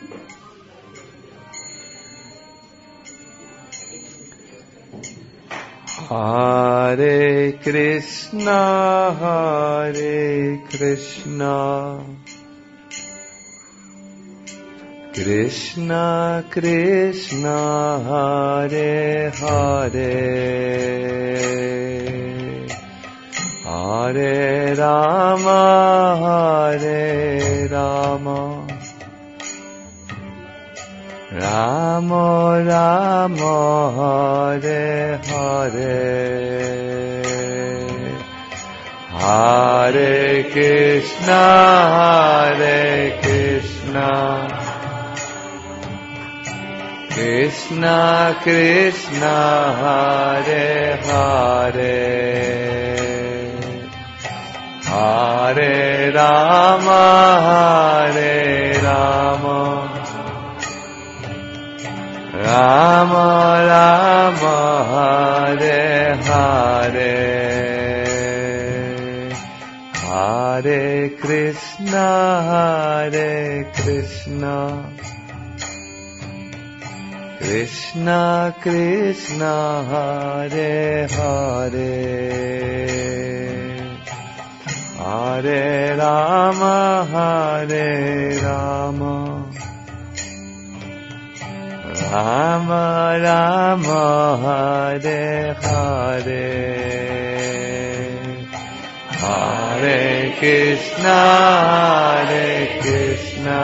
Hare Krishna, Hare Krishna, Krishna Krishna, Hare Hare, Hare Rama, Hare Rama, Rama Rama, Hare Hare, Hare Krishna, Hare Krishna, Krishna Krishna, Hare Hare, Hare Rama, Hare Rama, Rama Rama, Hare Hare, Hare Krishna, Hare Krishna, Krishna Krishna, Hare Hare, Hare Rama, Hare Rama, Rama Rama, Hare Hare, Hare Krishna, Hare Krishna,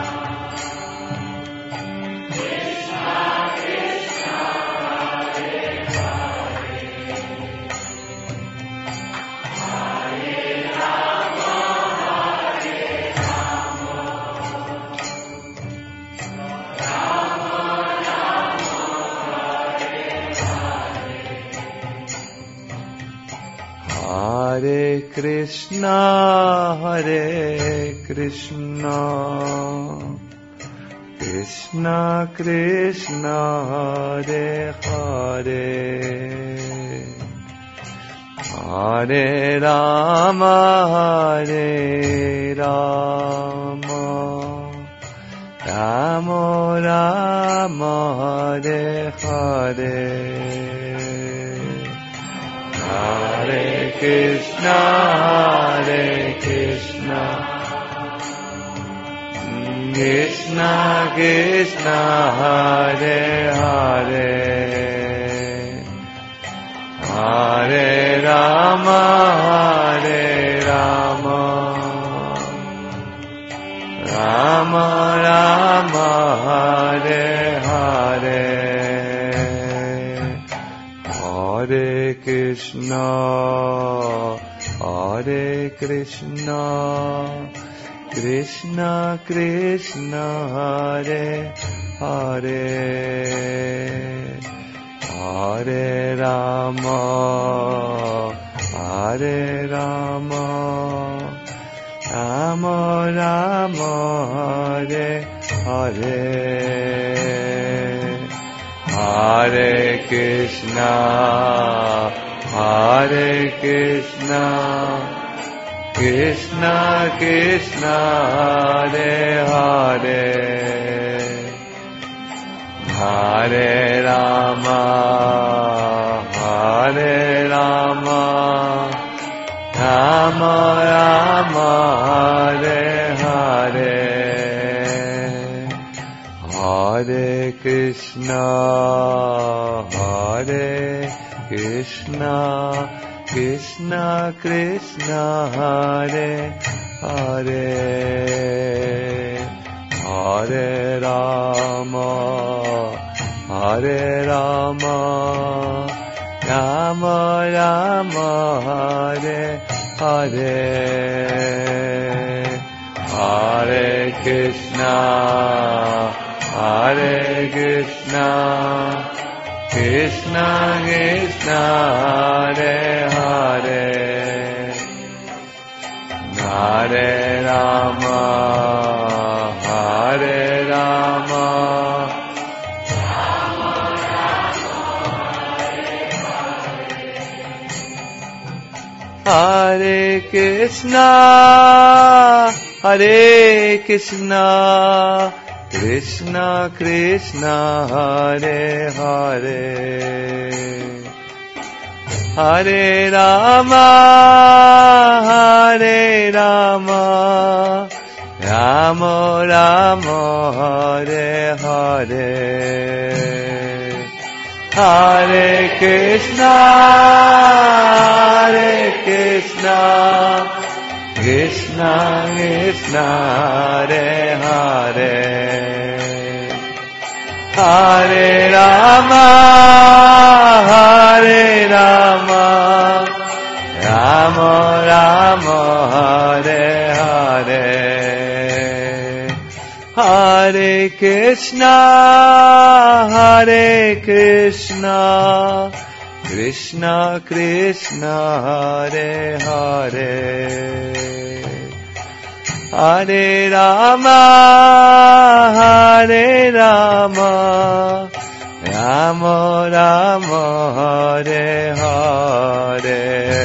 Hare Krishna, Hare Krishna, Krishna Krishna, Hare Hare, Hare Rama, Hare Rama, Rama Rama, Hare Hare, Hare Krishna, Hare Krishna, Krishna Krishna, Hare Hare, Hare Rama, Hare Rama, Rama Rama, Hare Hare, Hare Krishna, Hare Krishna, Krishna Krishna, Hare Hare, Hare Rama, Hare Rama, Rama Rama, Hare Hare, Hare Krishna, Hare Krishna, Krishna Krishna, Hare Hare, Hare Rama, Hare Rama, Rama Rama, Hare Hare, Hare Krishna, Hare Krishna, Krishna Krishna, Hare Hare, Hare Rama, Hare Rama, Rama Rama, Hare Hare, Hare Krishna, Hare Krishna, Krishna Krishna, Hare Hare, Hare Rama, Hare Rama, Hare Krishna, Hare Krishna, Krishna Krishna Hare Hare Hare Rama Hare Rama Rama Rama Hare Hare Hare Krishna Krishna Krishna Hare Hare Hare Rama Rama Rama Hare Hare Hare Krishna Krishna Krishna Hare Hare Hare Rama Rama Rama Hare Hare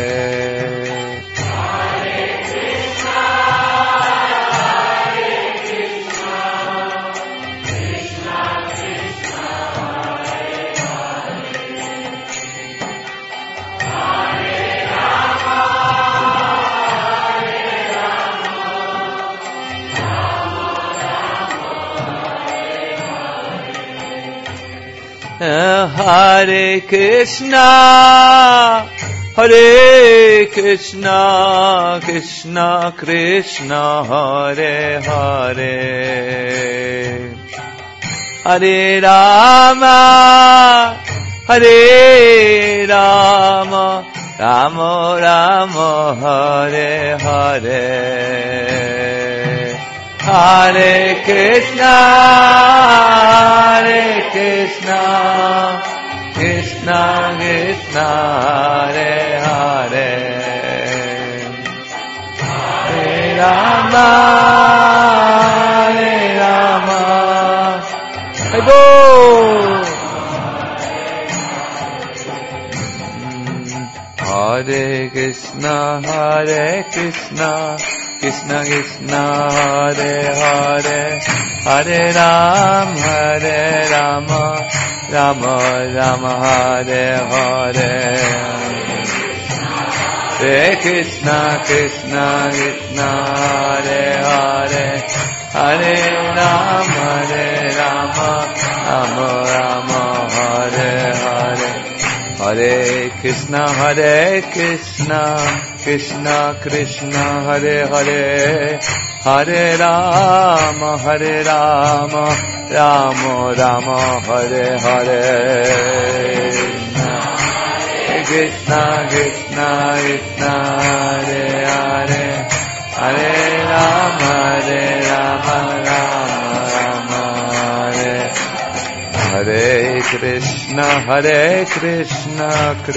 Hare Krishna Krishna Krishna Hare Hare Hare Rama Rama Rama Hare Hare Hare Krishna Krishna Krishna Hare Hare Hare Rama Go Hare Krishna Krishna Krishna Hare Hare Hare Rama Rama Hare Hare Hare Krishna Krishna Hare Hare Hare Rama Rama Hare Hare Hare Krishna Krishna Hare Hare Hare Rama Rama Hare Hare Krishna Hare Hare Hare Rama Rama Hare Hare Krishna Krishna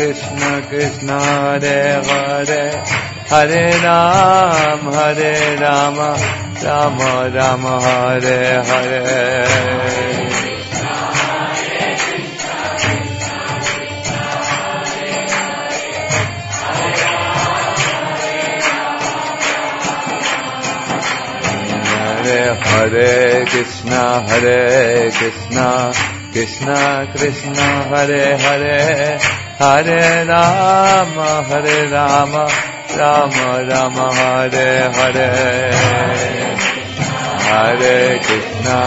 Hare Hare Hare Rama Rama Hare Hare Hare Krishna Krishna Hare Hare Hare Rama Rama Hare Hare Hare Krishna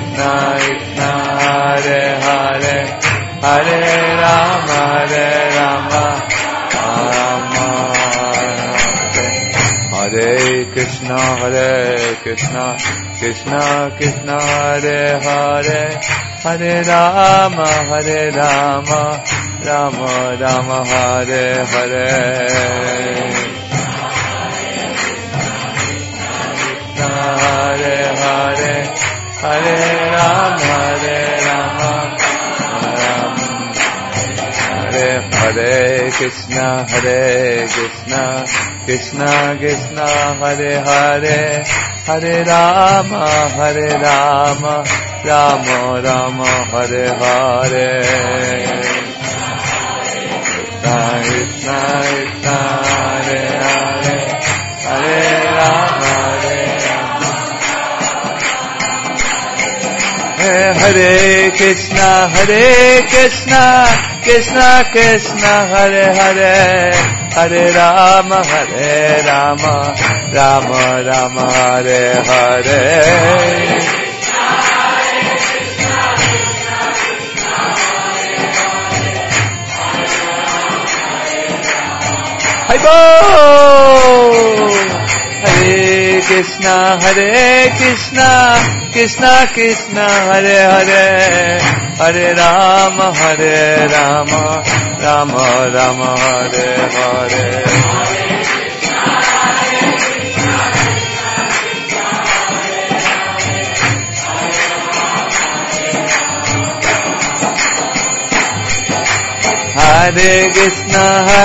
Hare Hare Hare Rama Rama Hare Krishna Krishna Hare Hare Hare Rama Rama Hare Hare Hare Hare Hare Rama Hare Krishna Krishna Hare Hare Hare Rama Rama Hare Hare Krishna Hare Hare Hare Rama Hare Krishna, Krishna Krishna, Hare Hare, Hare Rama, Rama Rama, Hare Hare. Hare Krishna, Krishna Krishna, Hare Hare, Hare Rama, Rama Rama, Hare Hare. Hare Krishna,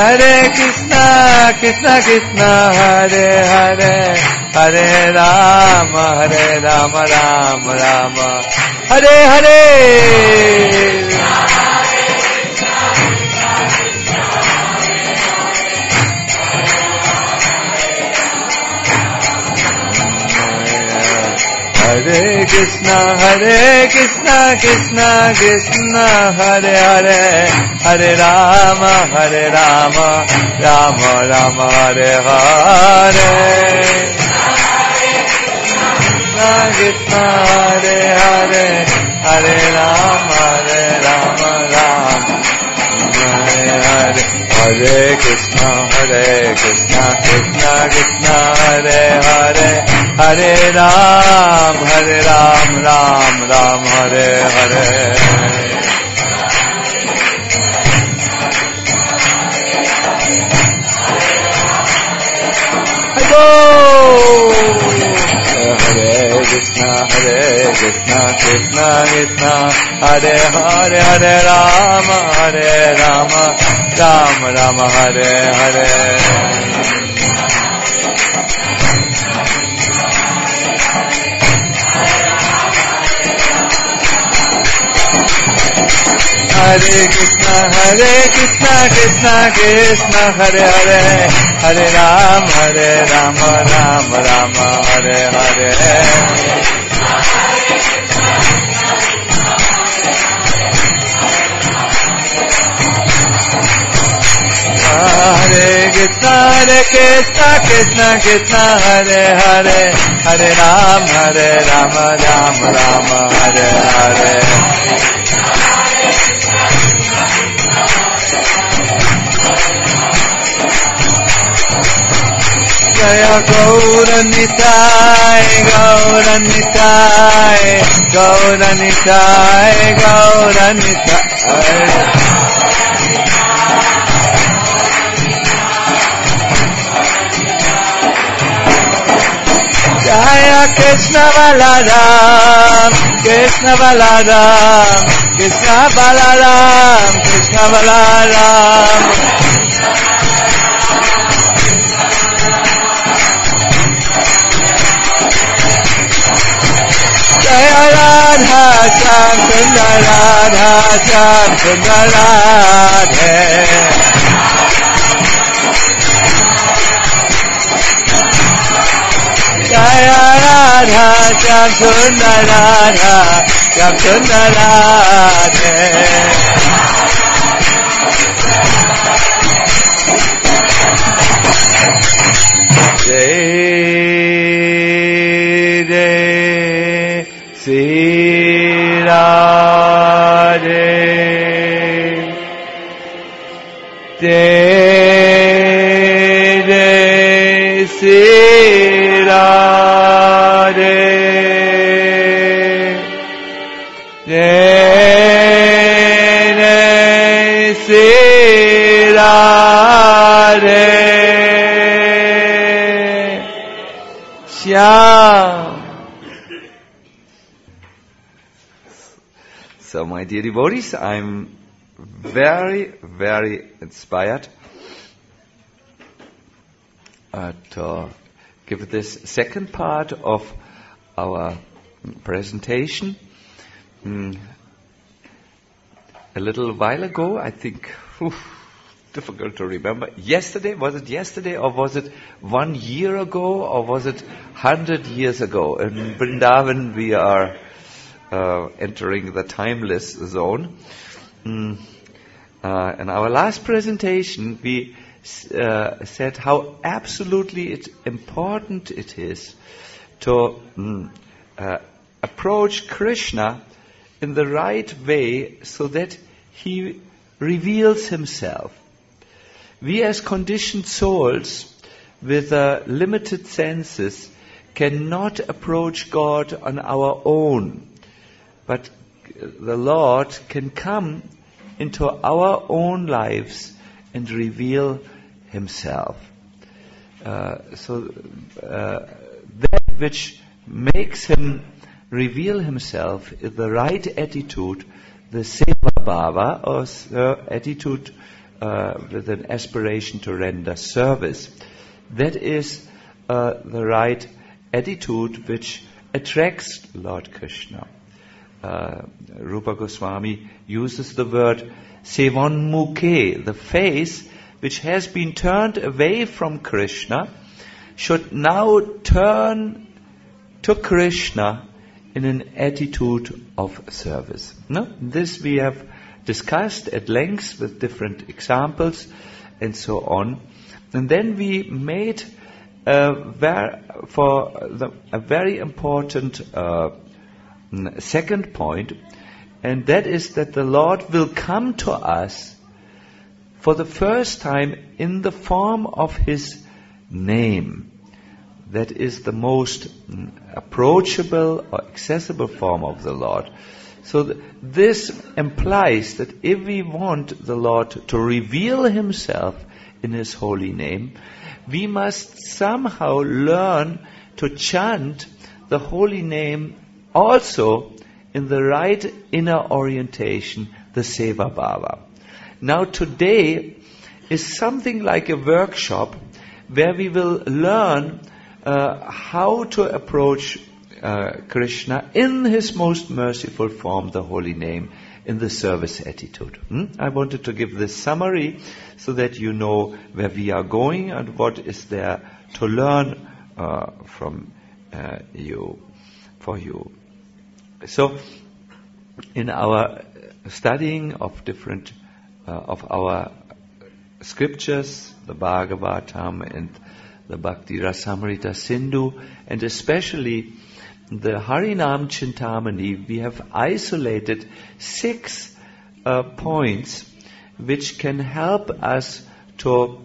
Krishna Krishna, Hare Hare, Hare Rama, Rama Rama, Hare Hare. Hare Krishna, Krishna Krishna, Hare Hare, Hare Rama, Rama Rama, Hare Hare. Krishna, Hare Hare, Hare Rama, Rama Hare Hare. Hare Krishna, Krishna Krishna, Hare Hare, Hare Ram, Ram Hare Hare. Hare Krishna, Krishna Krishna, Hare Hare, Hare Rama, Rama Hare Hare. Hare Krishna, Krishna Krishna, Hare Hare, Hare Rama, Rama Hare Hare. Hare Krishna, Krishna Hare Hare, Hare Rama, Rama Hare Hare. Jaya Gaura Nitai, Gaura Nitai, Gaura Nitai, Gaura Nitai. Jaya Krishna Balaram, Krishna Balaram, Krishna Balaram, Krishna Balaram. Jaya Radha Shyam Sundar, Radha Shyam Sundar Radhe. Jaya Radha Shyam Sundar, Radha Shyam Sundar Radhe. Jai Jai Sri Radhe, Jai Jai Sri Radhe, Jai Jai Sri Radhe. Shyam. So, my dear devotees, I'm very, very inspired to give this second part of our presentation. A little while ago, I think, difficult to remember. Yesterday, was it yesterday, or was it 1 year ago, or was it 100 years ago? In Vrindavan, we are entering the timeless zone. In our last presentation, we said how absolutely important it is to approach Krishna in the right way so that he reveals himself. We as conditioned souls with limited senses cannot approach God on our own, but the Lord can come into our own lives and reveal himself. That which makes him reveal himself is the right attitude, the seva bhava, or attitude with an aspiration to render service. That is the right attitude which attracts Lord Krishna. Rupa Goswami uses the word sevonmukhe, the face which has been turned away from Krishna should now turn to Krishna in an attitude of service. No? This we have discussed at length with different examples and so on. And then we made a very important second point, and that is that the Lord will come to us for the first time in the form of his name. That is the most approachable or accessible form of the Lord. So this implies that if we want the Lord to reveal himself in his holy name, we must somehow learn to chant the holy name also in the right inner orientation, the seva bhava. Now today is something like a workshop where we will learn how to approach Krishna in his most merciful form, the holy name, in the service attitude. I wanted to give this summary so that you know where we are going and what is there to learn from you, for you. So, in our studying of different of our scriptures, the Bhagavatam and the Bhakti Rasamrita Sindhu, and especially the Harinam Chintamani, we have isolated 6 points which can help us to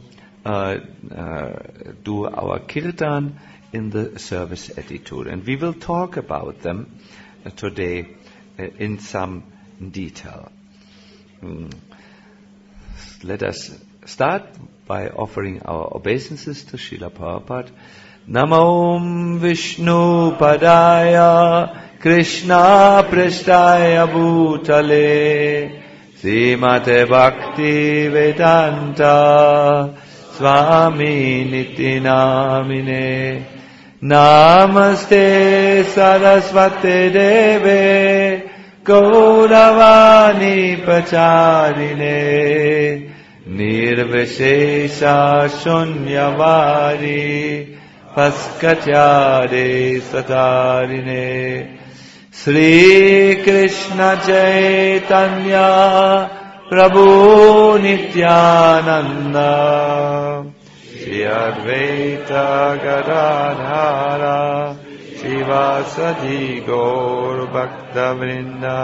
do our kirtan in the service attitude. And we will talk about them today in some detail. Let us start by offering our obeisances to Srila Prabhupada. Namo Vishnu Padaya Krishna Prasthaya Bhutale Srimate Bhakti Vedanta Swami Niti Namine Namaste Saraswate Deve Gauravani Pacharine Nirvishesha Shunyavadi Paskatyade Satarine Sri Krishna Chaitanya Prabhu Nityananda Shri Advaita Gadadhara Shivasadi Gaur Bhakta Vrinda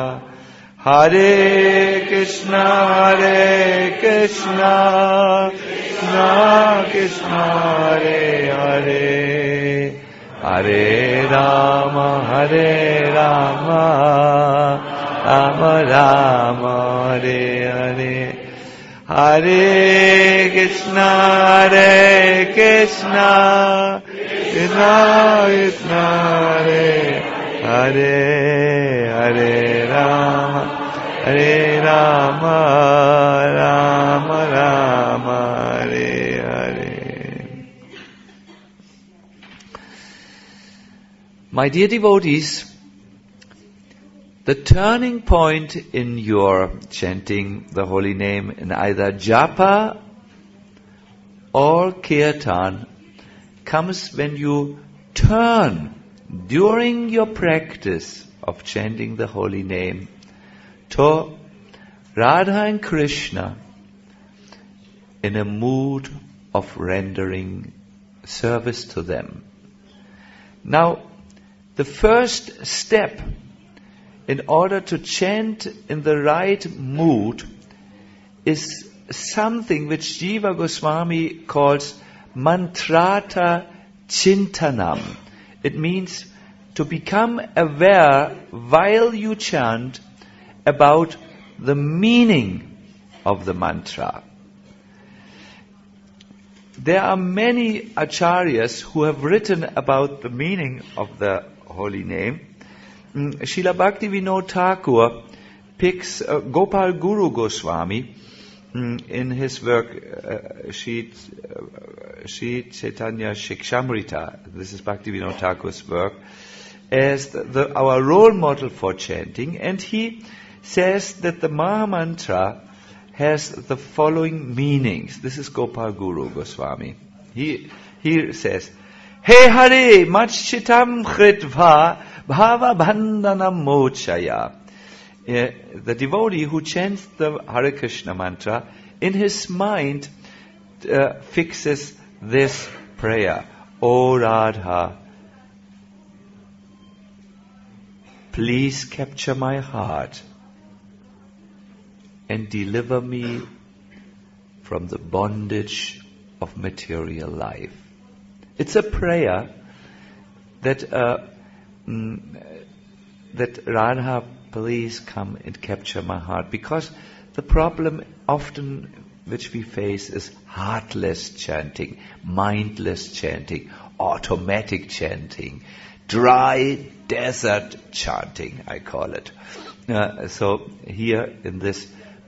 Hare Krishna Krishna Krishna Hare Hare Hare Rama Rama Rama Hare Hare Hare Krishna Krishna Krishna Hare Hare Hare Rama Rama Rama Hare Hare. My dear devotees, the turning point in your chanting the holy name in either japa or kirtan comes when you turn during your practice of chanting the holy name to Radha and Krishna in a mood of rendering service to them. Now, the first step in order to chant in the right mood is something which Jiva Goswami calls mantrata chintanam. It means to become aware while you chant about the meaning of the mantra. There are many acharyas who have written about the meaning of the holy name. Srila Bhaktivinoda Thakur picks Gopal Guru Goswami in his work Sri Chaitanya Shikshamrita. This is Bhaktivinoda Thakur's work, as our role model for chanting, and he says that the Maha Mantra has the following meanings. This is Gopal Guru Goswami. He says, He Hare Machitam Khritva Bhava Bandhanam Mochaya. The devotee who chants the Hare Krishna mantra, in his mind fixes this prayer. O Radha, please capture my heart and deliver me from the bondage of material life. It's a prayer that Radha, please come and capture my heart, because the problem often which we face is heartless chanting, mindless chanting, automatic chanting, dry desert chanting, I call it. So here in this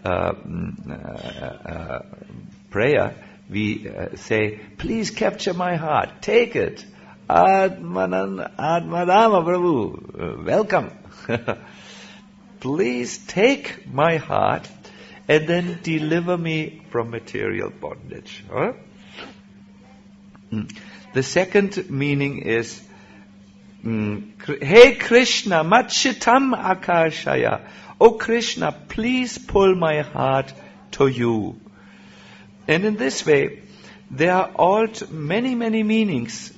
prayer, we say, please capture my heart, take it. Atmadama Prabhu, welcome. Please take my heart and then deliver me from material bondage. Huh? The second meaning is, Hey Krishna, Machitam Akashaya. Oh Krishna, please pull my heart to you. And in this way, there are all many meanings,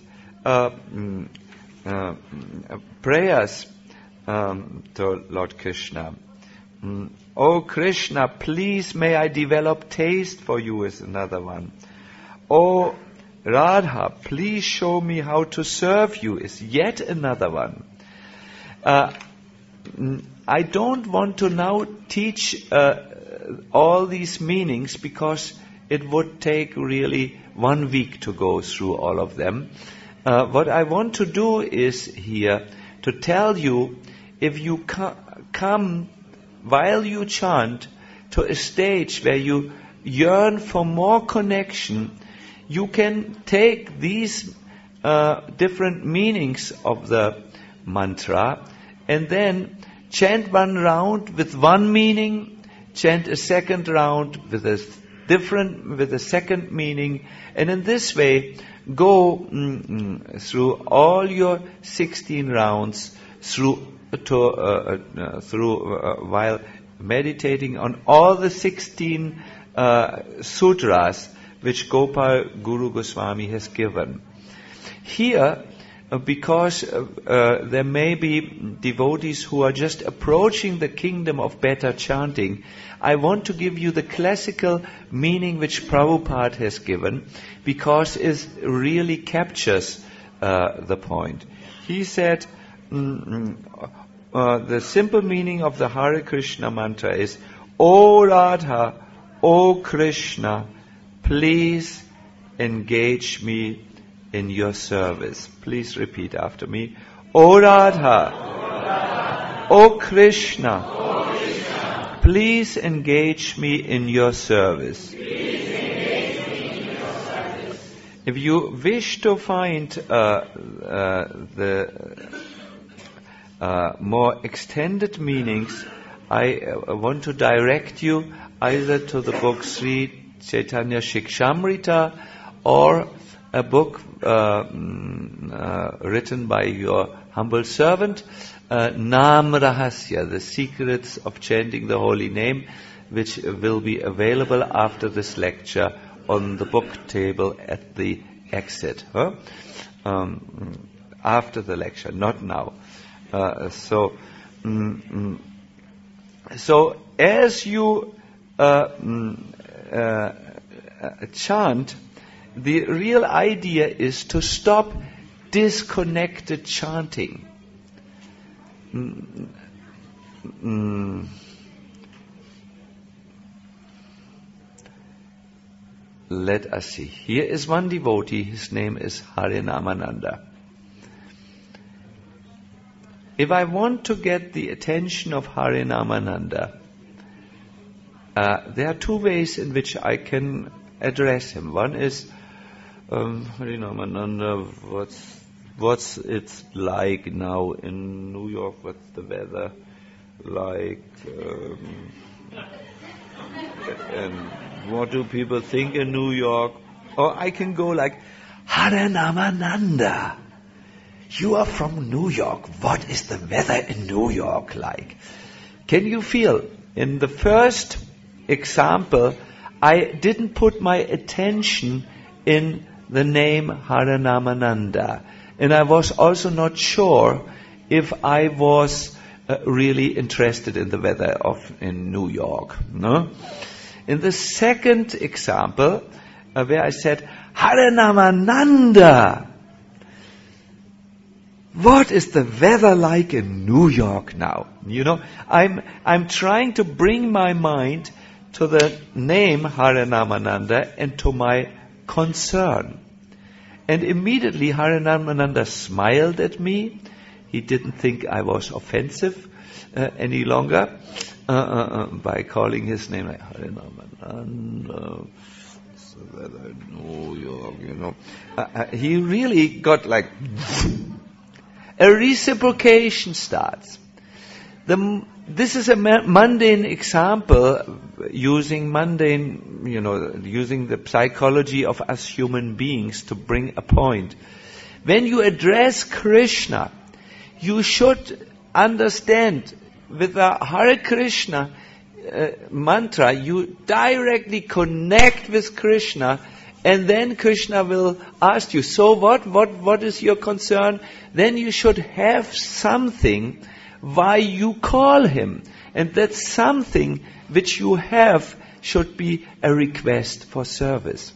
prayers to Lord Krishna. Oh Krishna, please may I develop taste for you is another one. Oh Radha, please show me how to serve you is yet another one. I don't want to now teach all these meanings, because it would take really 1 week to go through all of them. What I want to do is here to tell you, if you come while you chant to a stage where you yearn for more connection, you can take these different meanings of the mantra and then chant one round with one meaning, chant a second round with a second meaning, and in this way go through all your 16 rounds while meditating on all the 16 sutras which Gopal Guru Goswami has given. Here, because there may be devotees who are just approaching the kingdom of better chanting, I want to give you the classical meaning which Prabhupada has given, because it really captures the point. He said, the simple meaning of the Hare Krishna mantra is, O Radha, O Krishna, please engage me in your service. Please repeat after me. O Radha, O Krishna, please engage me in your service. If you wish to find the more extended meanings, I want to direct you either to the book Sri Chaitanya Shikshamrita or a book written by your humble servant, Naam Rahasya, The Secrets of Chanting the Holy Name, which will be available after this lecture on the book table at the exit. After the lecture, not now. So as you chant, the real idea is to stop disconnected chanting. Let us see. Here is one devotee, his name is Harinamananda. If I want to get the attention of Harinamananda, there are two ways in which I can address him. One is, Harinamananda, what's it like now in New York? What's the weather like? And what do people think in New York? Or I can go like, Harinamananda, you are from New York. What is the weather in New York like? Can you feel? In the first example, I didn't put my attention in the name Harinamananda. And I was also not sure if I was really interested in the weather in New York. No? In the second example, where I said, Harinamananda, what is the weather like in New York now? You know, I'm trying to bring my mind to the name Harinamananda and to my concern. And immediately Harinamananda smiled at me. He didn't think I was offensive any longer by calling his name like Harinamananda. So that I know you know. He really got like a reciprocation starts. This is a mundane example using the psychology of us human beings to bring a point. When you address Krishna, you should understand with the Hare Krishna mantra, you directly connect with Krishna, and then Krishna will ask you, so what is your concern? Then you should have something why you call him. And that something which you have should be a request for service.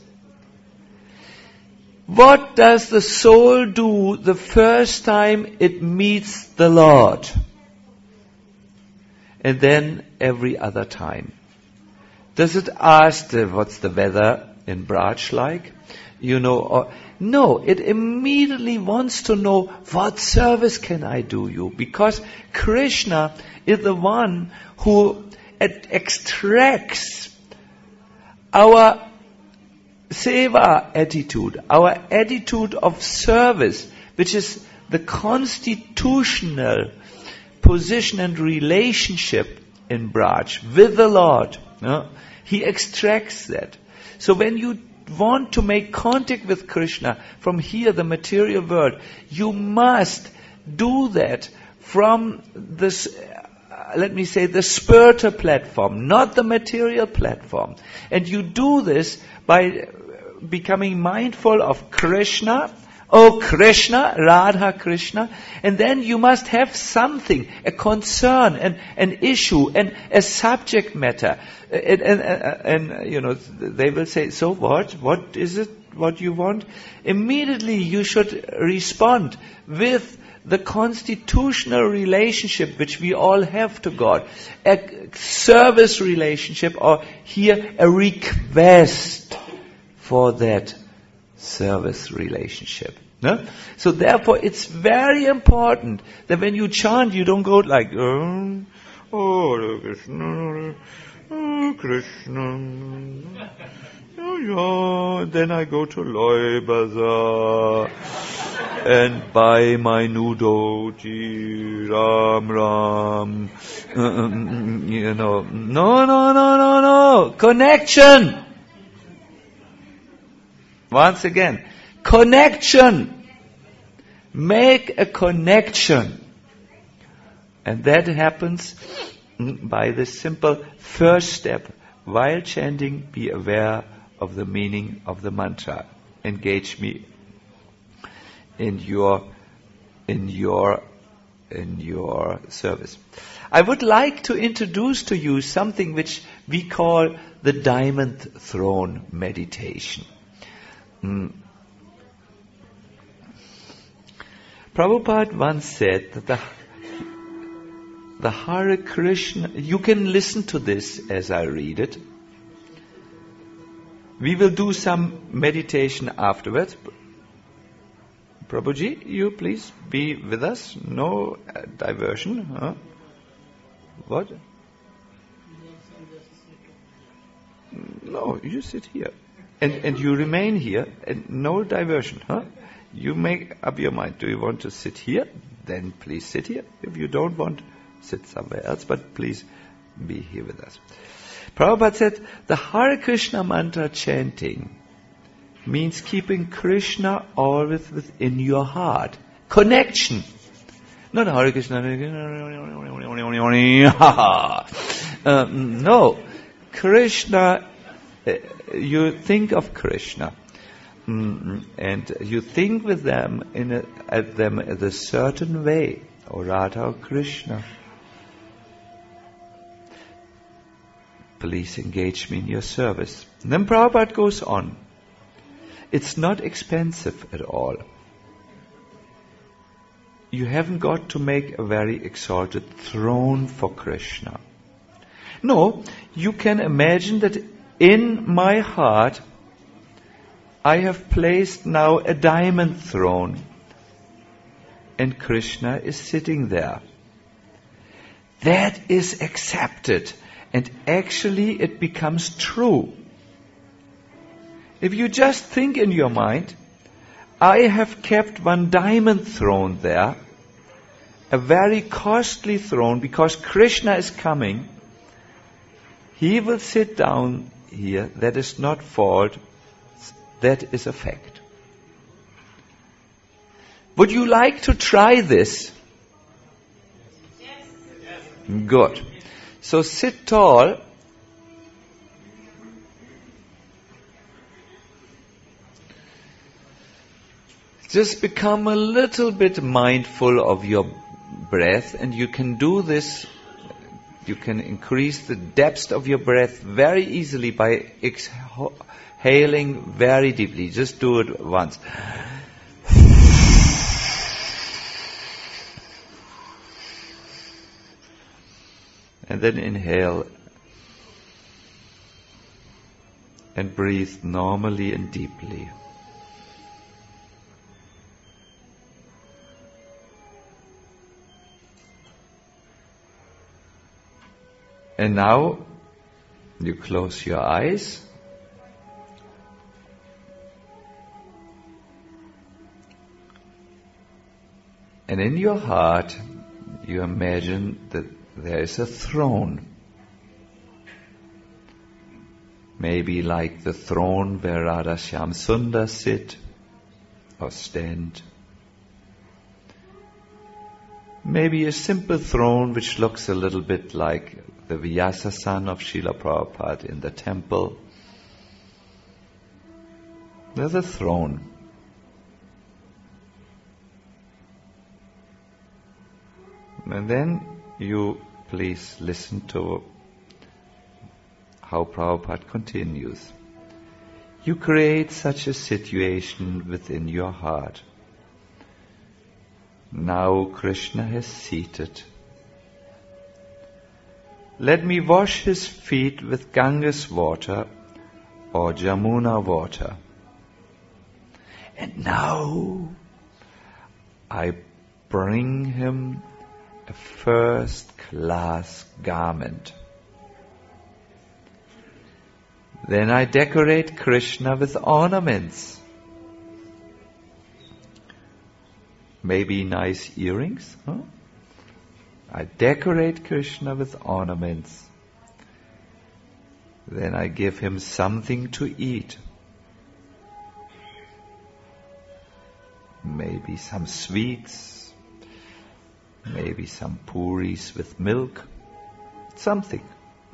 What does the soul do the first time it meets the Lord? And then every other time. Does it ask what's the weather in Braj like? No, it immediately wants to know, what service can I do you? Because Krishna is the one who extracts our seva attitude, our attitude of service, which is the constitutional position and relationship in Braj with the Lord. He extracts that. So when you want to make contact with Krishna from here, the material world, you must do that from this, let me say, the spiritual platform, not the material platform. And you do this by becoming mindful of Krishna, oh Krishna, Radha Krishna, and then you must have something, a concern, an issue, and a subject matter. And they will say, so what? What is it, what you want? Immediately you should respond with the constitutional relationship which we all have to God. A service relationship, or here a request for that service relationship. No? So therefore it's very important that when you chant, you don't go like, oh Krishna, oh Krishna, oh yeah, then I go to Loy Bazaar and buy my new dhoti, Ram Ram, No, connection. Once again, Connection. Make a connection. And that happens by the simple first step. While chanting, be aware of the meaning of the mantra. Engage me in your service. I would like to introduce to you something which we call the diamond throne meditation. Prabhupada once said that the Hare Krishna, you can listen to this as I read it. We will do some meditation afterwards. Prabhuji, you please be with us. No diversion. Huh? What? No, you sit here. And you remain here. And no diversion. Huh? You make up your mind. Do you want to sit here? Then please sit here. If you don't want, sit somewhere else. But please be here with us. Prabhupada said, the Hare Krishna mantra chanting means keeping Krishna always within your heart. Connection. Not Hare Krishna. No. Krishna, you think of Krishna. And you think with them at them in a certain way. Or Radha or Krishna. Please engage me in your service. And then Prabhupada goes on. It's not expensive at all. You haven't got to make a very exalted throne for Krishna. No, you can imagine that in my heart I have placed now a diamond throne and Krishna is sitting there. That is accepted and actually it becomes true. If you just think in your mind, I have kept one diamond throne there, a very costly throne, because Krishna is coming. He will sit down here. That is not fault. That is a fact. Would you like to try this? Yes. Good. So sit tall. Just become a little bit mindful of your breath, and you can do this. You can increase the depth of your breath very easily by exhaling very deeply. Just do it once. And then inhale. And breathe normally and deeply. And now, you close your eyes. And in your heart, you imagine that there is a throne. Maybe like the throne where Radha Shyam Sundar sit or stand. Maybe a simple throne which looks a little bit like the Vyasasana of Srila Prabhupada in the temple. There's a throne. And then you please listen to how Prabhupada continues. You create such a situation within your heart. Now Krishna is seated. Let me wash his feet with Ganges water or Jamuna water. And now I bring him a first-class garment. Then I decorate Krishna with ornaments. Maybe nice earrings, huh? I decorate Krishna with ornaments. Then I give him something to eat. maybe some sweets, maybe some puris with milk, something.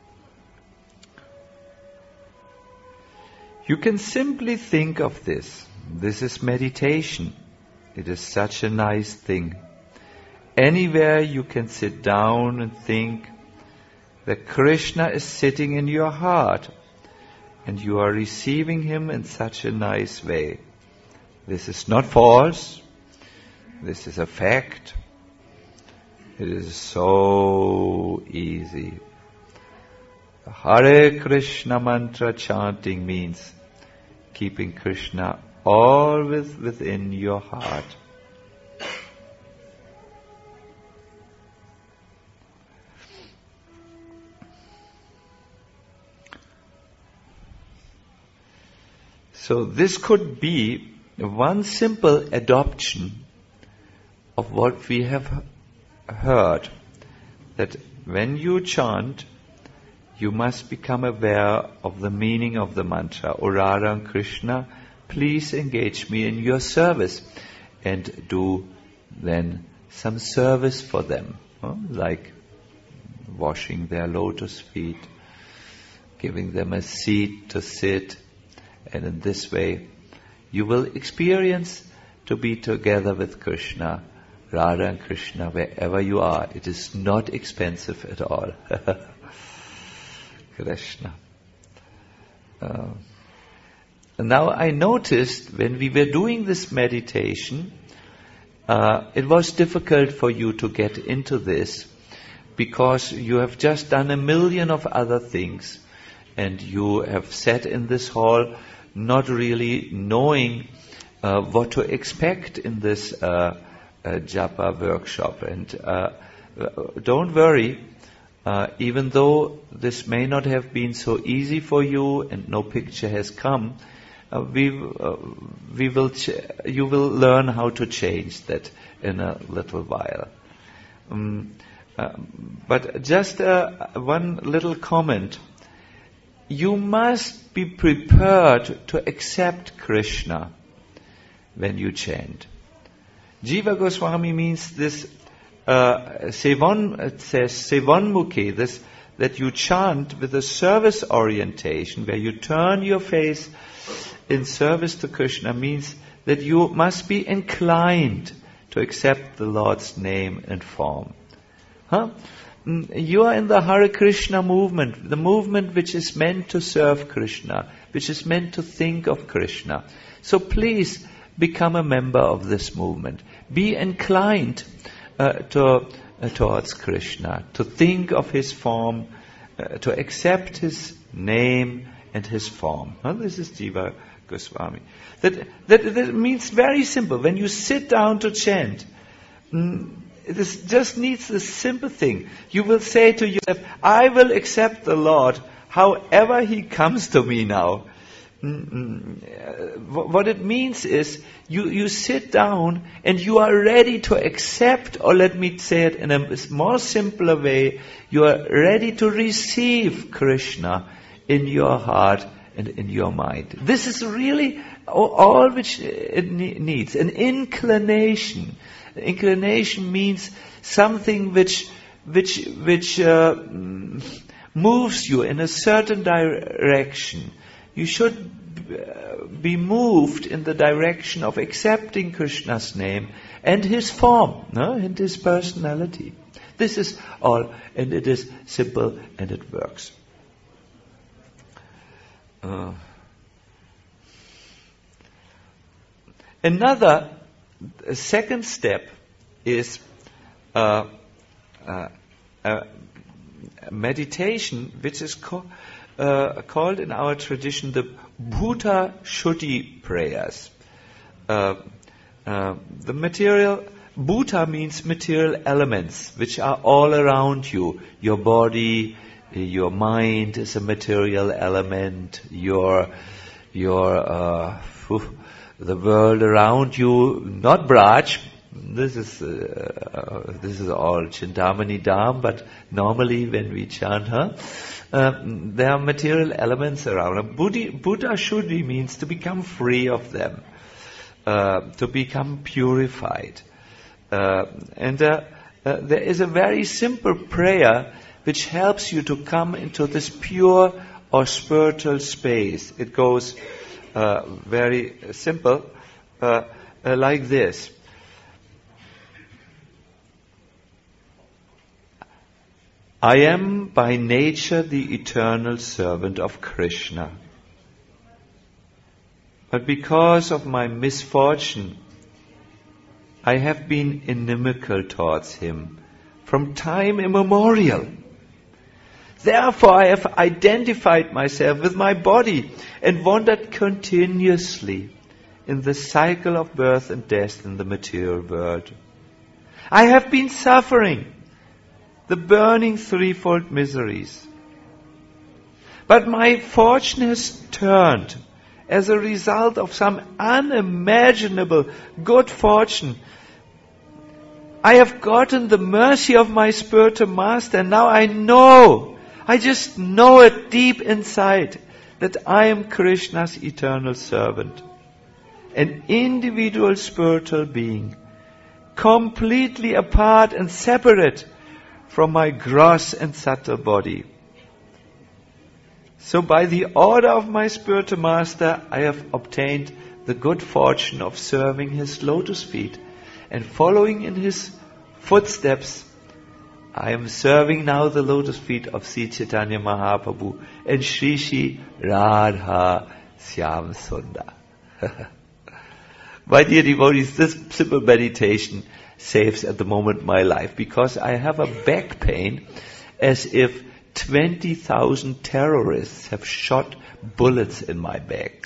You can simply think of this. This is meditation. It is such a nice thing. Anywhere you can sit down and think that Krishna is sitting in your heart and you are receiving him in such a nice way. This is not false. This is a fact. It is so easy. The Hare Krishna mantra chanting means keeping Krishna always within your heart. So this could be one simple adoption of what we have heard, that when you chant, you must become aware of the meaning of the mantra. O Radha and Krishna, please engage me in your service, and do then some service for them, like washing their lotus feet, giving them a seat to sit, and in this way you will experience to be together with Krishna, Radha and Krishna, wherever you are. It is not expensive at all. Krishna. Now I noticed when we were doing this meditation, it was difficult for you to get into this because you have just done a million of other things and you have sat in this hall not really knowing what to expect in this japa workshop. And don't worry, even though this may not have been so easy for you and no picture has come, you will learn how to change that in a little while. But just one little comment. You must be prepared to accept Krishna when you chant. Jiva Goswami means this it says Sevonmukhe, this that you chant with a service orientation, where you turn your face in service to Krishna, means that you must be inclined to accept the Lord's name and form. You are in the Hare Krishna movement, the movement which is meant to serve Krishna, which is meant to think of Krishna. So please become a member of this movement. Be inclined towards Krishna, to think of his form, to accept his name and his form. This is Jiva Goswami. That means very simple. When you sit down to chant, this just needs a simple thing. You will say to yourself, I will accept the Lord however he comes to me now. What it means is you sit down and you are ready to accept, or let me say it in a more simpler way, you are ready to receive Krishna in your heart and in your mind. This is really all which it needs, an inclination. Inclination means something which moves you in a certain direction. You should be moved in the direction of accepting Krishna's name and his form, and his personality. This is all, and it is simple and it works. Another second step is meditation, which is called in our tradition the Bhuta Shuddhi prayers. The material, Bhuta means material elements, which are all around you. Your body, your mind is a material element. The world around you, not Braj. This is all Chintamani Dham, but normally when we chant, there are material elements around. Bhuta Shuddhi means to become free of them. to become purified. And there is a very simple prayer which helps you to come into this pure or spiritual space. It goes very simple, like this. I am by nature the eternal servant of Krishna. But because of my misfortune, I have been inimical towards him from time immemorial. Therefore I have identified myself with my body and wandered continuously in the cycle of birth and death in the material world. I have been suffering the burning threefold miseries. But my fortune has turned as a result of some unimaginable good fortune. I have gotten the mercy of my spiritual master, and now I just know it deep inside, that I am Krishna's eternal servant, an individual spiritual being, completely apart and separate from my gross and subtle body. So by the order of my spiritual master, I have obtained the good fortune of serving his lotus feet and following in his footsteps. I am serving now the lotus feet of Sri Chaitanya Mahaprabhu and Shri Shri Radha Shyam Sundar. My dear devotees, this simple meditation saves at the moment my life, because I have a back pain as if 20,000 terrorists have shot bullets in my back.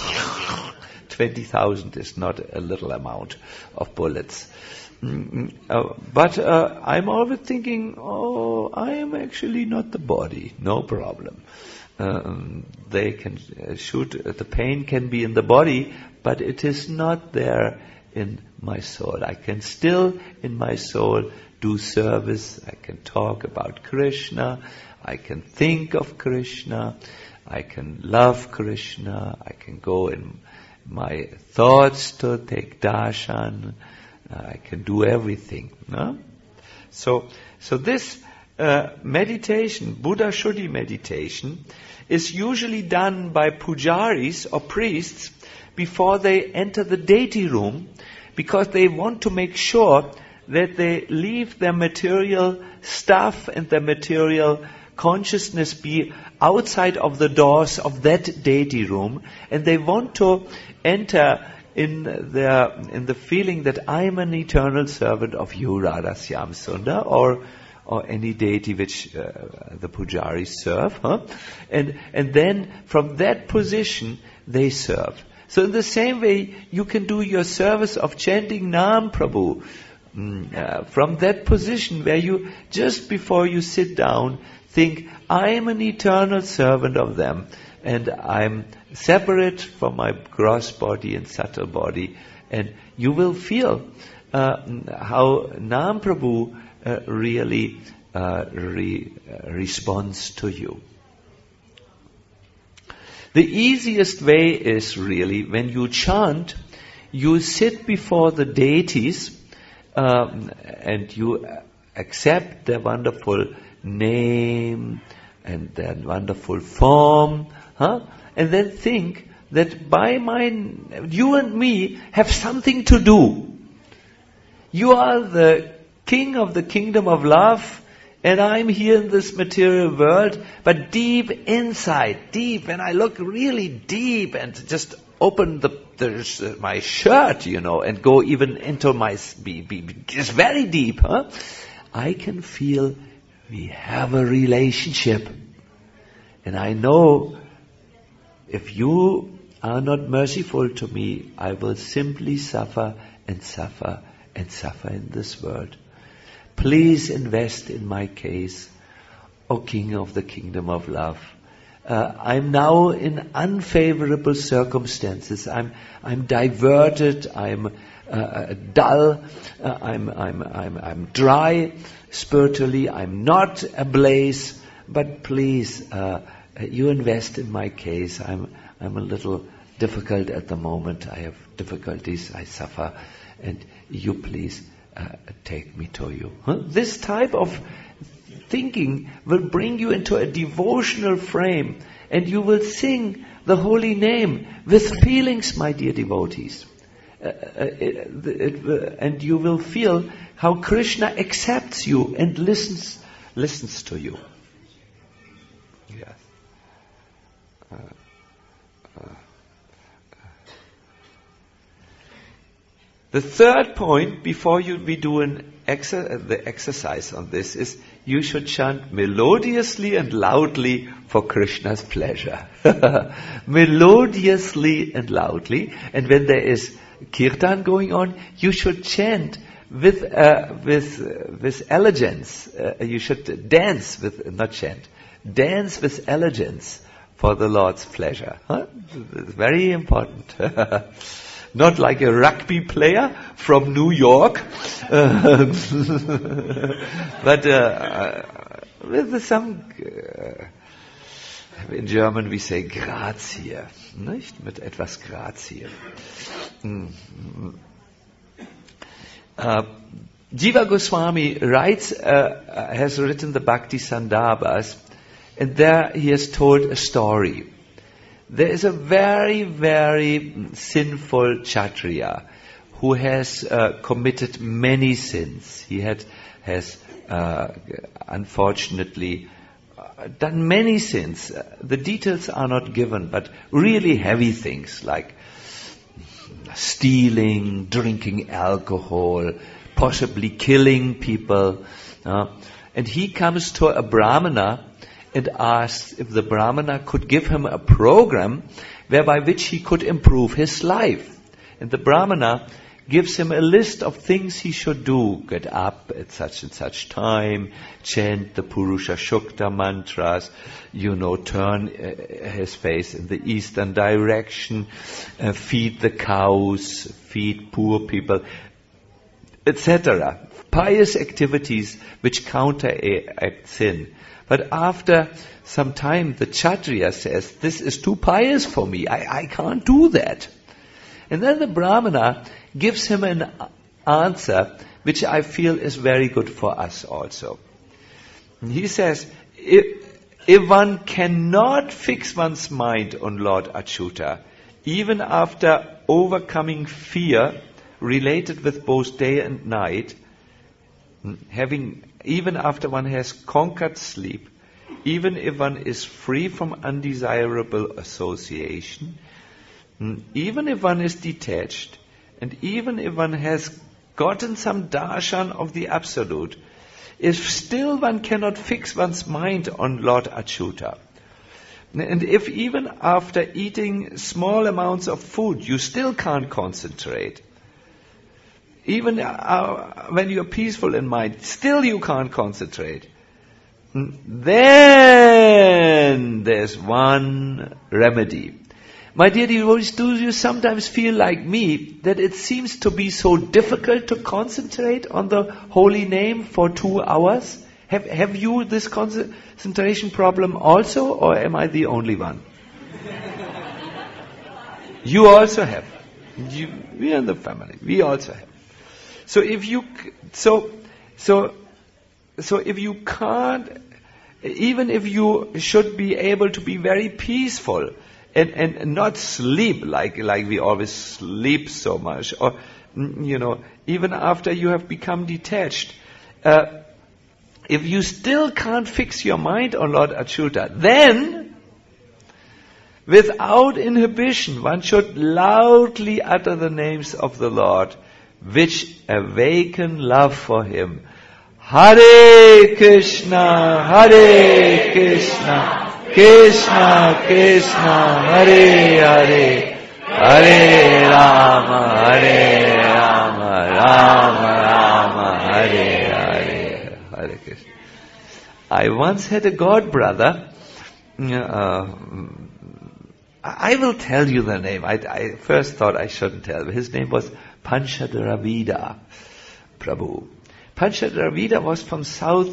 20,000 is not a little amount of bullets. But I'm always thinking, I am actually not the body. No problem. They can shoot, the pain can be in the body, but it is not there in my soul. I can still, in my soul, do service. I can talk about Krishna. I can think of Krishna. I can love Krishna. I can go in my thoughts to take darshan. I can do everything. No? So this meditation, Buddha Shuddhi meditation, is usually done by pujaris or priests before they enter the deity room, because they want to make sure that they leave their material stuff and their material consciousness be outside of the doors of that deity room, and they want to enter in the feeling that I am an eternal servant of you, Radha Shyam Sundar, or any deity which the pujaris serve, and then from that position they serve. So in the same way, you can do your service of chanting Nam Prabhu from that position where you, just before you sit down, think, I am an eternal servant of them, and I'm separate from my gross body and subtle body, and you will feel how Nam Prabhu really responds to you. The easiest way is really, when you chant, you sit before the deities and you accept their wonderful name and their wonderful form, and then think that you and me have something to do. You are the king of the kingdom of love, and I'm here in this material world, but deep inside, when I look really deep and just open my shirt, and go even into just very deep, I can feel we have a relationship. And I know if you are not merciful to me, I will simply suffer and suffer and suffer in this world. Please invest in my case, O King of the Kingdom of Love. I'm now in unfavorable circumstances. I'm diverted. I'm dull. I'm dry spiritually. I'm not ablaze. But please, you invest in my case. I'm a little difficult at the moment. I have difficulties. I suffer. And you please take me to you. This type of thinking will bring you into a devotional frame. And you will sing the holy name with feelings, my dear devotees. And you will feel how Krishna accepts you and listens to you. Yes. The third point, before we do the exercise on this, is you should chant melodiously and loudly for Krishna's pleasure. Melodiously and loudly. And when there is kirtan going on, you should chant with elegance. You should dance dance with elegance for the Lord's pleasure. It's very important. Not like a rugby player from New York, but with some, in German we say Grazie, nicht? Mit etwas Grazie. Jiva Goswami has written the Bhakti Sandarbhas, and there he has told a story. There is a very, very sinful Kshatriya who has committed many sins. He has unfortunately done many sins. The details are not given, but really heavy things like stealing, drinking alcohol, possibly killing people. And he comes to a Brahmana and asks if the Brahmana could give him a program whereby which he could improve his life. And the Brahmana gives him a list of things he should do. Get up at such and such time, chant the Purusha Shukta mantras, turn his face in the eastern direction, feed the cows, feed poor people, etc. Pious activities which counteract sin. But after some time, the Kshatriya says, this is too pious for me. I can't do that. And then the Brahmana gives him an answer which I feel is very good for us also. And he says, if one cannot fix one's mind on Lord Achyuta, even after overcoming fear related with both day and night, even after one has conquered sleep, even if one is free from undesirable association, even if one is detached, and even if one has gotten some darshan of the Absolute, if still one cannot fix one's mind on Lord Achyuta, and if even after eating small amounts of food you still can't concentrate, even when you're peaceful in mind, still you can't concentrate, then there's one remedy. My dear devotees, do you sometimes feel like me that it seems to be so difficult to concentrate on the holy name for 2 hours? Have you this concentration problem also, or am I the only one? You also have. We are in the family. We also have. So if you can't, even if you should be able to be very peaceful and not sleep like we always sleep so much, or even after you have become detached, if you still can't fix your mind on Lord Achyuta, then without inhibition one should loudly utter the names of the Lord which awaken love for Him. Hare Krishna, Hare Krishna, Krishna Krishna, Hare Hare, Hare Rama, Hare Rama, Rama Rama, Hare Hare, Hare Krishna. I once had a god brother. I will tell you the name. I first thought I shouldn't tell. His name was Panchadravida Prabhu. Panchadravida was from South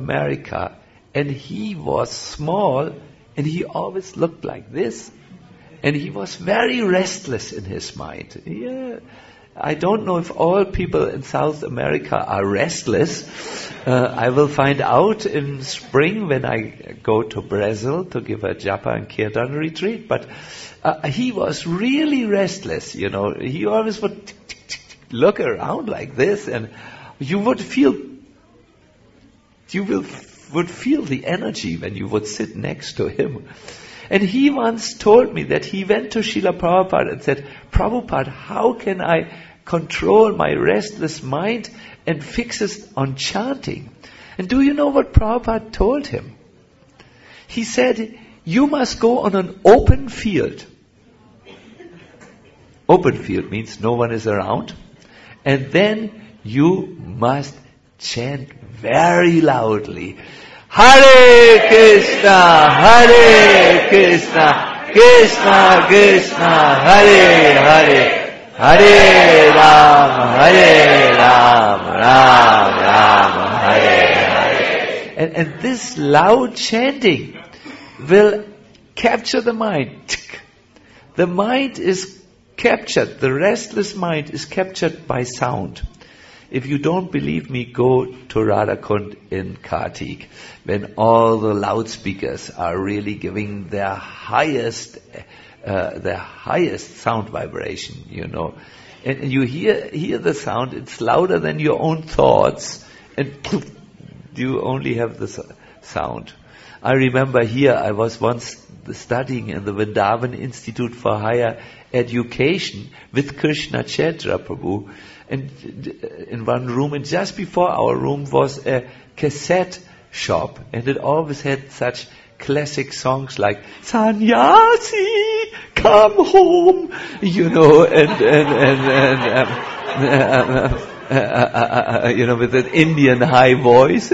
America, and he was small, and he always looked like this, And he was very restless in his mind. Yeah. I don't know if all people in South America are restless. I will find out in spring when I go to Brazil to give a Japa and Kirtan retreat. But he was really restless, you know. He always would look around like this, and you would feel the energy when you would sit next to him. And he once told me that he went to Srila Prabhupada and said, Prabhupada, how can I control my restless mind and fix it on chanting? And do you know what Prabhupada told him? He said, you must go on an open field. Open field means no one is around. And then you must chant very loudly. Hare Krishna, Hare Krishna, Krishna Krishna, Hare Hare, Hare Ram, Ram Ram, Hare Hare. And this loud chanting will capture the mind. The mind is captured, the restless mind is captured by sound. If you don't believe me, go to Radhakund in Kartik, when all the loudspeakers are really giving their highest sound vibration, you know. And you hear the sound, it's louder than your own thoughts, and you only have the sound. I remember here, I was once studying in the Vrindavan Institute for Higher Education with Krishna Chaitra Prabhu, and in one room, and just before our room was a cassette shop, and it always had such classic songs like Sannyasi, come home, you know, and you know, with an Indian high voice.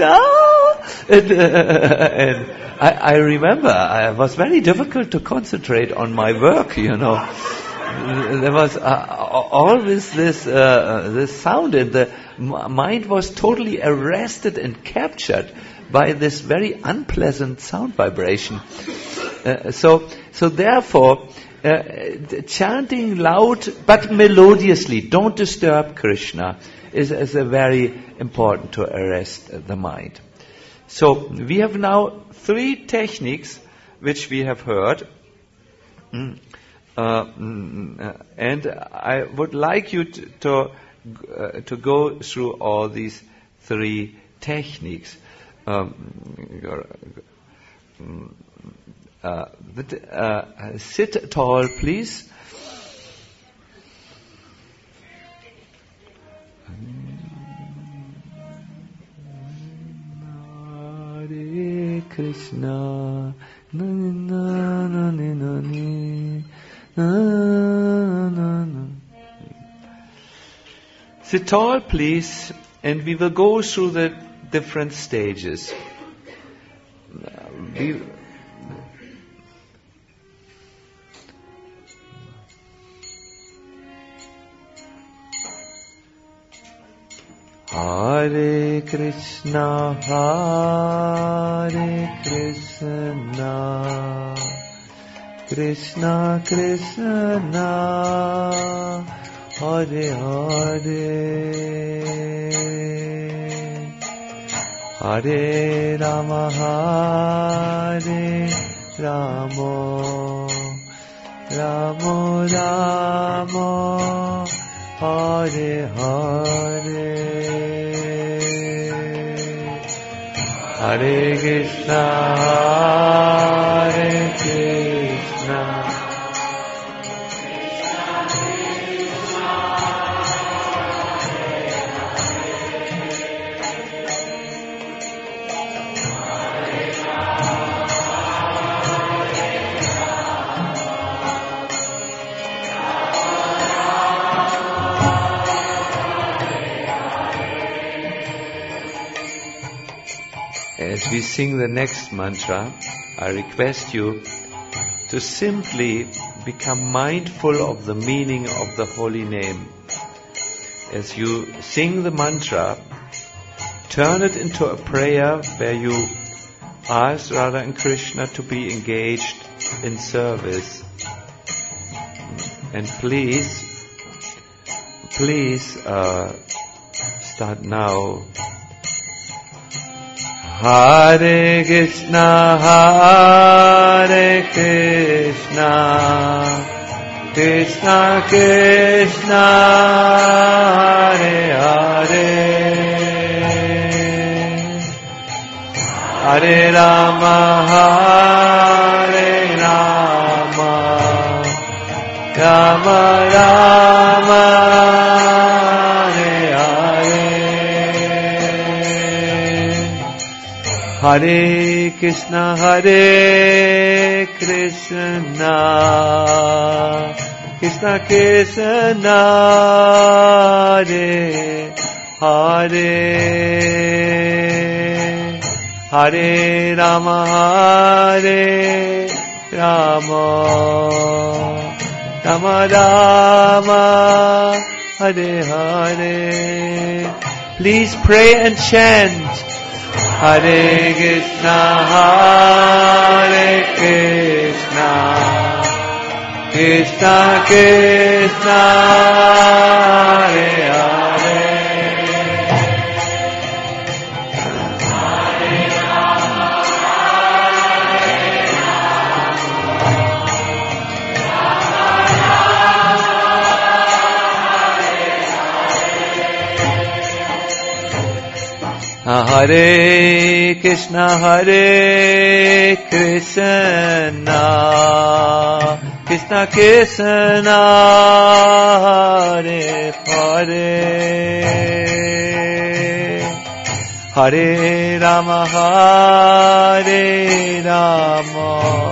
And I remember it was very difficult to concentrate on my work, you know. There was always this sound, and the mind was totally arrested and captured by this very unpleasant sound vibration. So therefore, chanting loud but melodiously, don't disturb Krishna, is a very important to arrest the mind. So we have now 3 techniques which we have heard. And I would like you to go through all these 3 techniques. Sit tall, please. Hare Krishna, na na na na na. Sit tall, please, and we will go through the different stages. Hare Krishna, Hare Krishna, Krishna Krishna, Hare Hare, Hare Rama, Hare Rama, Rama Rama, Hare Hare, Hare Krishna, Hare Krishna, As we sing the next mantra, I request you to simply become mindful of the meaning of the holy name. As you sing the mantra, turn it into a prayer where you ask Radha and Krishna to be engaged in service. And please start now. Hare Krishna, Hare Krishna, Krishna Krishna, Hare Hare, Hare Rama, Hare Rama, Rama Rama, Hare Hare, Hare Krishna, Hare Krishna, Krishna Krishna, Hare Hare, Hare Rama, Hare Rama, Rama Rama, Hare Hare. Please pray and chant. Hare Krishna, Hare Krishna, Krishna Krishna, Hare Hare, Hare Krishna, Hare Krishna, Krishna Krishna, Hare Hare, Hare Rama, Hare Rama,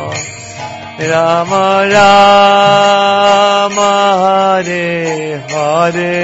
Rama Rama, Hare Hare.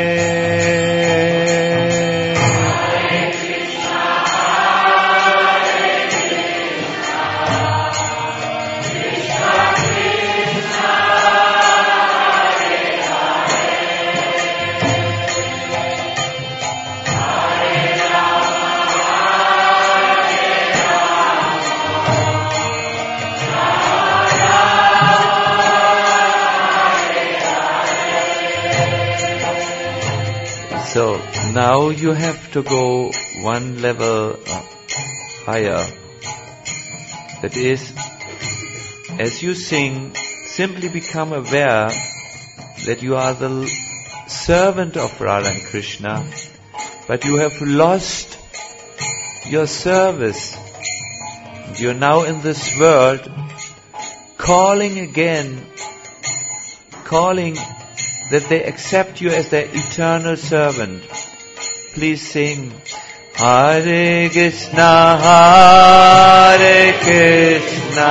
So now you have to go one level higher. That is, as you sing, simply become aware that you are the servant of Radha and Krishna, but you have lost your service. You're now in this world, calling again, calling that they accept you as their eternal servant. Please sing. Hare Krishna, Hare Krishna,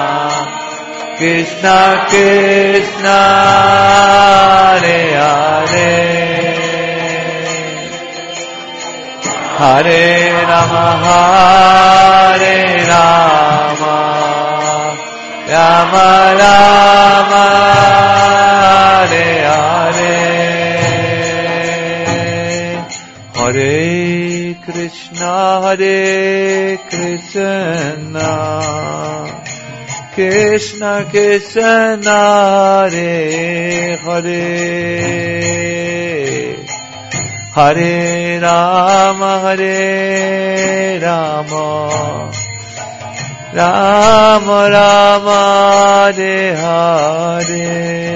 Krishna Krishna, Hare Hare, Hare Rama, Hare Rama, Rama Rama, Hare Hare, Hare Krishna, Hare Krishna, Krishna Krishna, Hare Hare, Hare Rama, Hare Rama, Rama Rama, Hare Hare.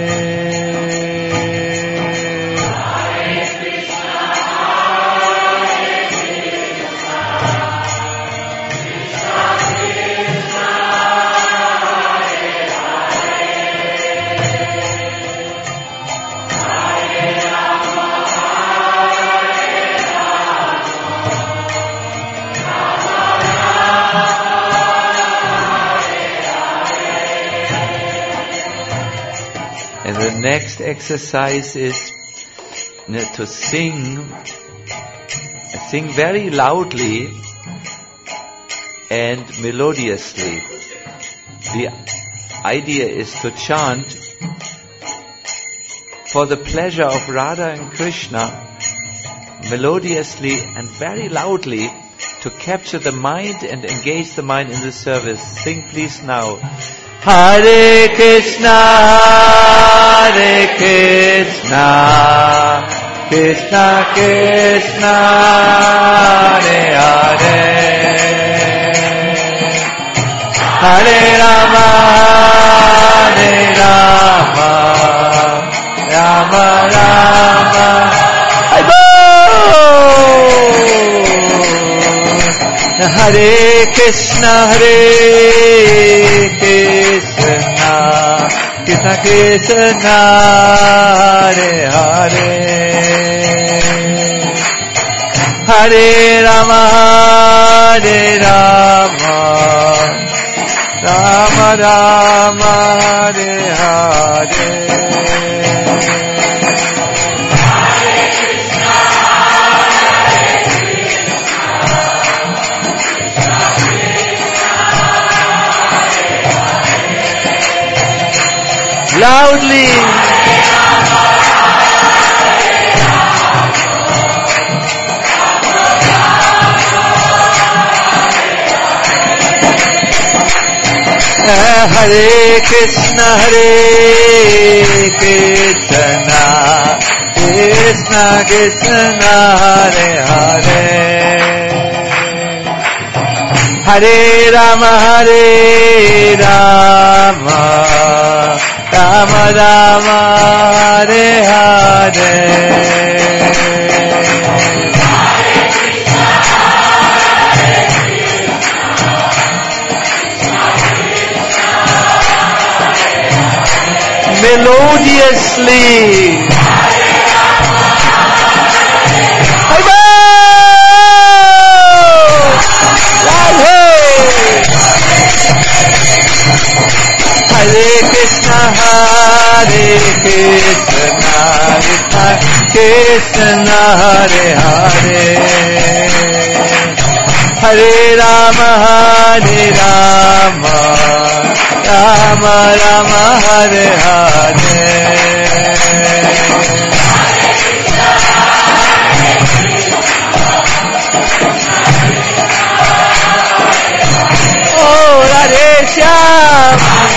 And the next exercise is to sing very loudly and melodiously. The idea is to chant for the pleasure of Radha and Krishna melodiously and very loudly to capture the mind and engage the mind in the service. Sing please now. Hare Krishna, Krishna Krishna, Hare Hare, Hare Rama, Rama Rama, Hare Krishna, Krishna Krishna, Hare Hare, Hare Rama, Rama Rama, Hare Hare. Loudly. Hare Krishna, Krishna Krishna, Hare Hare, Hare Rama, Rama Rama, Hare Hare. Melodiously. Hare Krishna, Krishna Krishna, Hare Hare, Hare Rama, Rama Rama, Hare Hare. Oh, Radhe Shyam.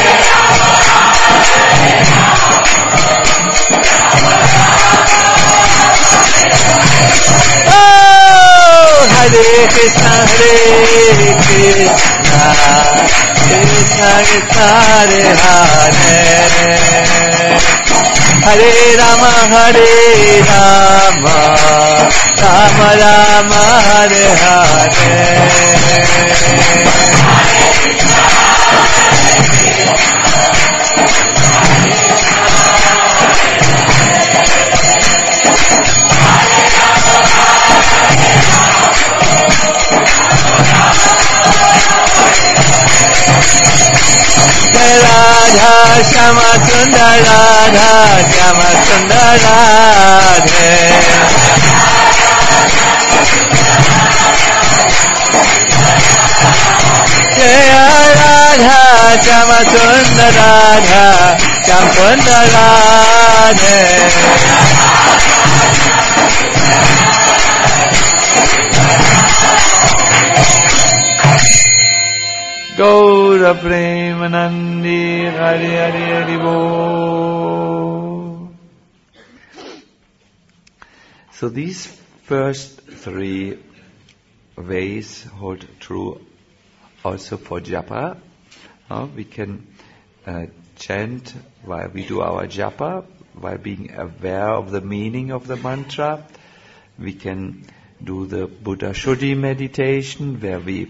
Oh, Hare Krishna, Krishna Krishna, Hare Hare, Hare Rama, Rama Rama, Hare Hare. Radha Shama Sundar, Radha Shama Sundar, Radhe. Jaya Radha Shama Sundar, Radha Shama Sundar, Radhe. Gaura Premanandi, Hari Hari Hari Bo. So these first three ways hold true also for japa. We can chant while we do our japa, while being aware of the meaning of the mantra. We can do the Buddha Shuddhi meditation, where we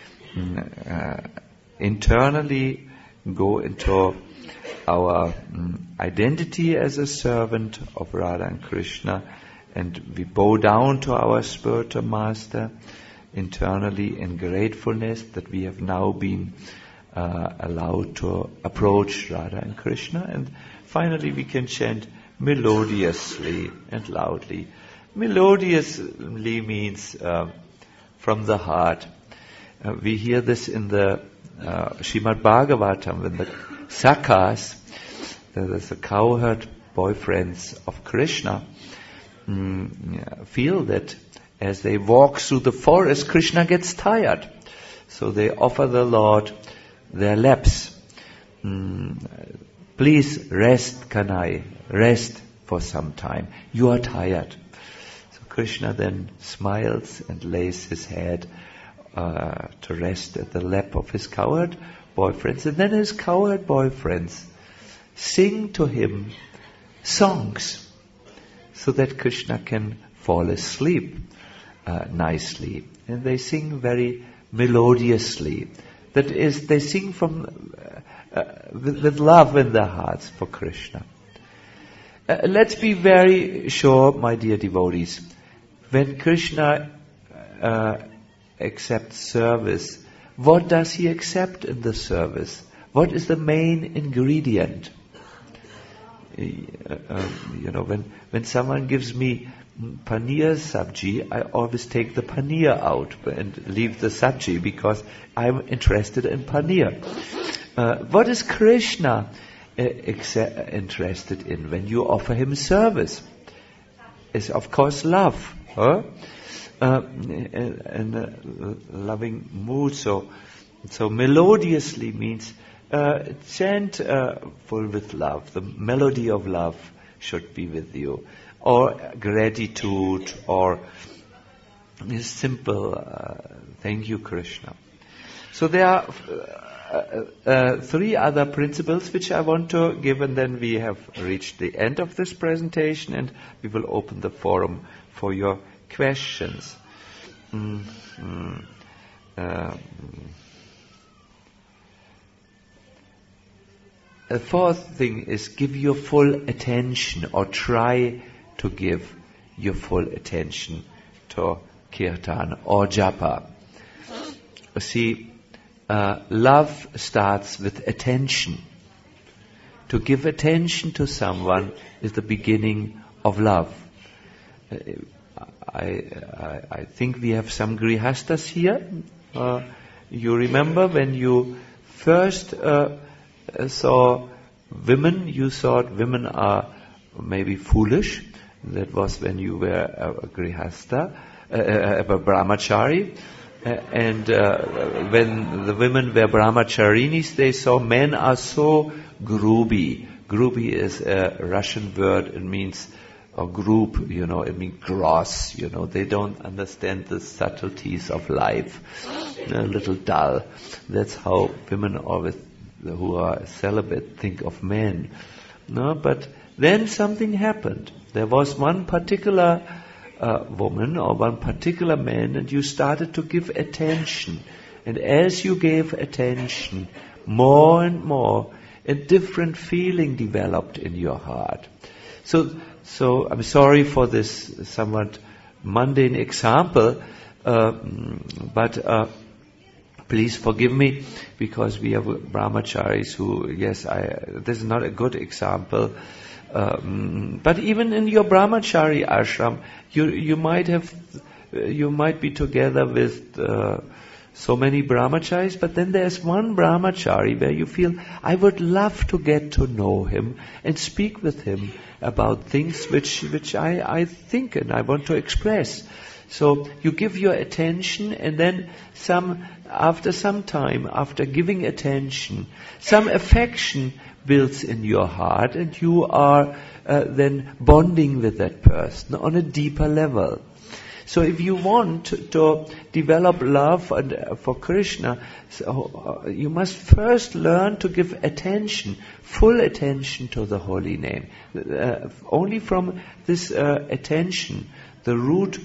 internally go into our identity as a servant of Radha and Krishna, and we bow down to our spiritual master internally in gratefulness that we have now been allowed to approach Radha and Krishna. And finally we can chant melodiously and loudly. Melodiously means from the heart. We hear this in the Srimad Bhagavatam, when the Sakhas, the cowherd boyfriends of Krishna, feel that as they walk through the forest, Krishna gets tired. So they offer the Lord their laps. please rest, Kanai, rest for some time. You are tired. So Krishna then smiles and lays his head to rest at the lap of his cowherd boyfriends. And then his cowherd boyfriends sing to him songs so that Krishna can fall asleep nicely. And they sing very melodiously. That is, they sing from with love in their hearts for Krishna. Let's be very sure, my dear devotees, when Krishna accepts service, what does he accept in the service? What is the main ingredient? When someone gives me paneer sabji, I always take the paneer out and leave the sabji because I'm interested in paneer. What is Krishna interested in when you offer him service? Is of course love, and a loving mood. So melodiously means chant full with love. The melody of love should be with you, or gratitude, or simple thank you, Krishna. So there are 3 other principles which I want to give, and then we have reached the end of this presentation and we will open the forum for your questions. The 4th thing is give your full attention, or try to give your full attention to kirtan or japa. See, love starts with attention. To give attention to someone is the beginning of love. I think we have some grihastas here. You remember when you first saw women, you thought women are maybe foolish. That was when you were a grihasta, a brahmachari. And when the women were brahmacharinis, they saw men are so gruby. Gruby is a Russian word. It means a group, it means gross, they don't understand the subtleties of life. A little dull. That's how women always, who are celibate, think of men. No, but then something happened. There was one particular woman or one particular man, and you started to give attention. And as you gave attention, more and more, a different feeling developed in your heart. So I'm sorry for this somewhat mundane example, but please forgive me, because we have brahmacharis who, this is not a good example. But even in your brahmachari ashram, you might be together with so many brahmacharis, but then there's one brahmachari where you feel, I would love to get to know him and speak with him about things which I think and I want to express. So you give your attention, and then after some time, after giving attention, some affection builds in your heart, and you are then bonding with that person on a deeper level. So if you want to develop love for Krishna, you must first learn to give attention, full attention to the holy name. Only from this attention, the root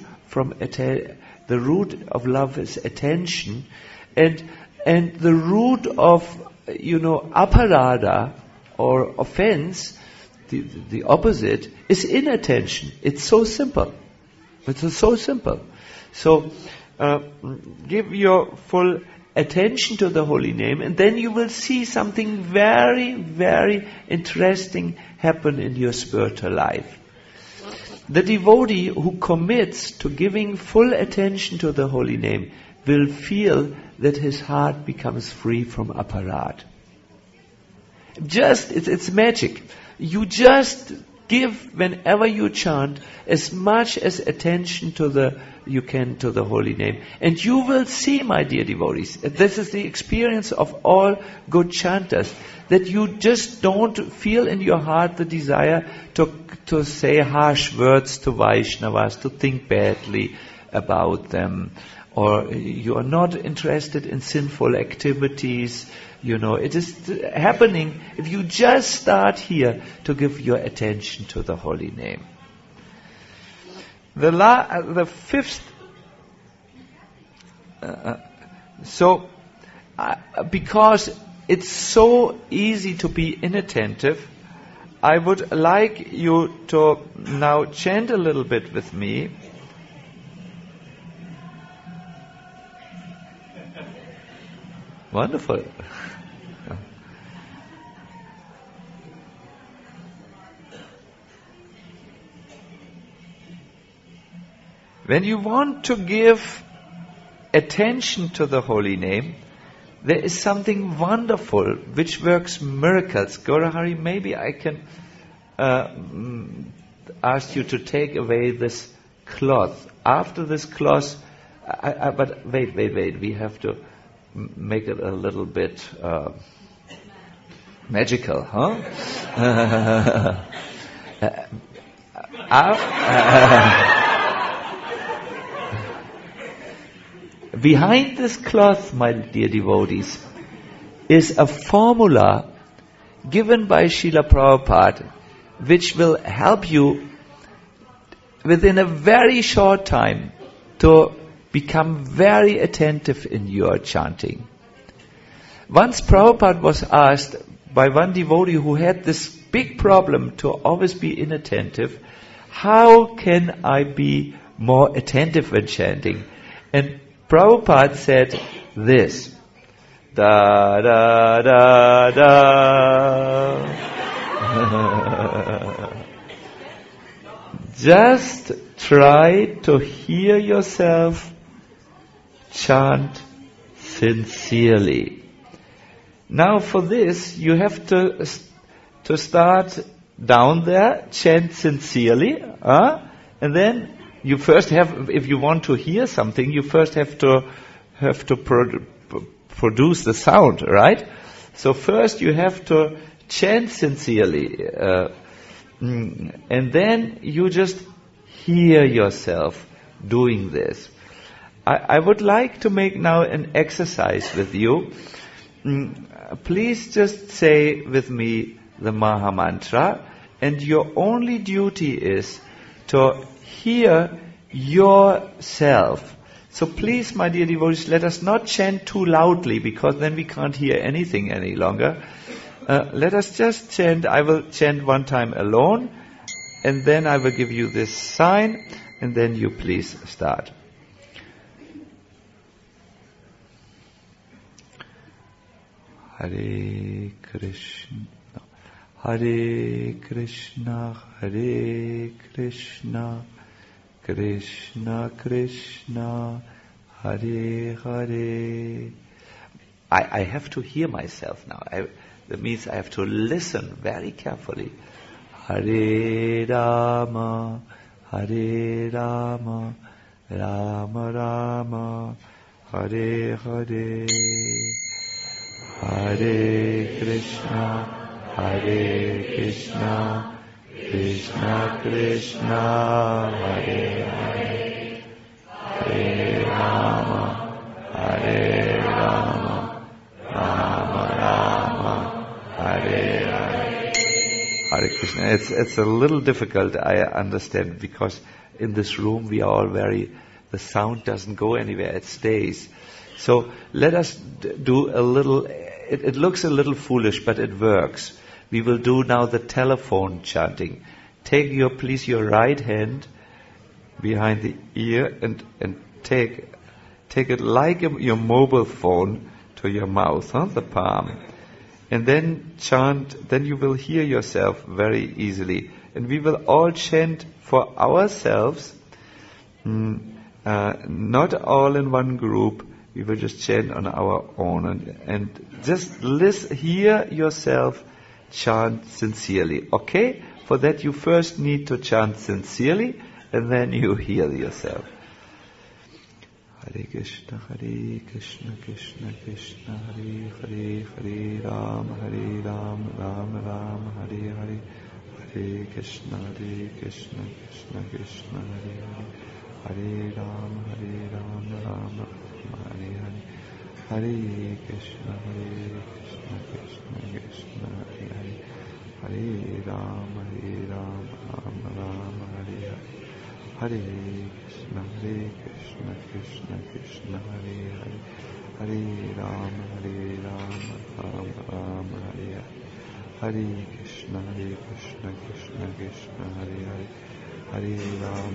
of love is attention, and the root of aparada or offense, the opposite, is inattention. It's so simple. It's so simple. So give your full attention to the holy name, and then you will see something very, very interesting happen in your spiritual life. The devotee who commits to giving full attention to the holy name will feel that his heart becomes free from aparad. It's magic. You just give, whenever you chant, as much as attention you can to the holy name. And you will see, my dear devotees, this is the experience of all good chanters, that you just don't feel in your heart the desire to say harsh words to Vaishnavas, to think badly about them, or you are not interested in sinful activities. It is happening if you just start here to give your attention to the holy name. The fifth, because it's so easy to be inattentive, I would like you to now chant a little bit with me. Wonderful. When you want to give attention to the holy name, there is something wonderful which works miracles. Gaurahari, maybe I can ask you to take away this cloth. After this cloth, but wait, we have to make it a little bit magical, huh? Behind this cloth, my dear devotees, is a formula given by Srila Prabhupada, which will help you within a very short time to become very attentive in your chanting. Once Prabhupada was asked by one devotee who had this big problem to always be inattentive, how can I be more attentive when chanting? And Prabhupada said this, da da da da. Just try to hear yourself chant sincerely. Now for this, you have to start down there, chant sincerely, and then you first have, if you want to hear something, you first have to produce the sound, right? So first you have to chant sincerely, and then you just hear yourself doing this. I would like to make now an exercise with you. Please just say with me the Maha Mantra, and your only duty is to hear yourself. So please, my dear devotees, let us not chant too loudly, because then we can't hear anything any longer. Let us just chant. I will chant one time alone, and then I will give you this sign, and then you please start. Hare Krishna, Hare Krishna, Hare Krishna, Krishna Krishna, Hare Hare. I have to hear myself now. That means I have to listen very carefully. Hare Rama, Hare Rama, Rama Rama, Hare Hare. Hare Krishna, Hare Krishna, Krishna Krishna, Hare Hare. Hare Rama, Hare Rama, Rama Rama, Hare Hare. Hare Krishna. It's a little difficult, I understand, because in this room we are all the sound doesn't go anywhere, it stays. So let us do a little, it looks a little foolish, but it works. We will do now the telephone chanting. Take please your right hand behind the ear and take it like your mobile phone to your mouth, the palm. And then chant, then you will hear yourself very easily. And we will all chant for ourselves, not all in one group. We will just chant on our own and just hear yourself chant sincerely. Okay? For that you first need to chant sincerely, and then you heal yourself. Hare Krishna, Krishna Krishna, Hare Hare, Hare Ram, Ram Ram, Hare Hare, Hare Krishna, Krishna Krishna, Hare Hare, Hare Ram, Ram Hare Hare, Hare Krishna, Krishna Krishna, Hare Hare, Hare Ram, Ram Hare Hare, Hare Krishna, Krishna Krishna, Hare Hare, Hare Ram, Ram Hare Hare, Hare Krishna, Krishna Krishna, Hare Hare, Hare Ram,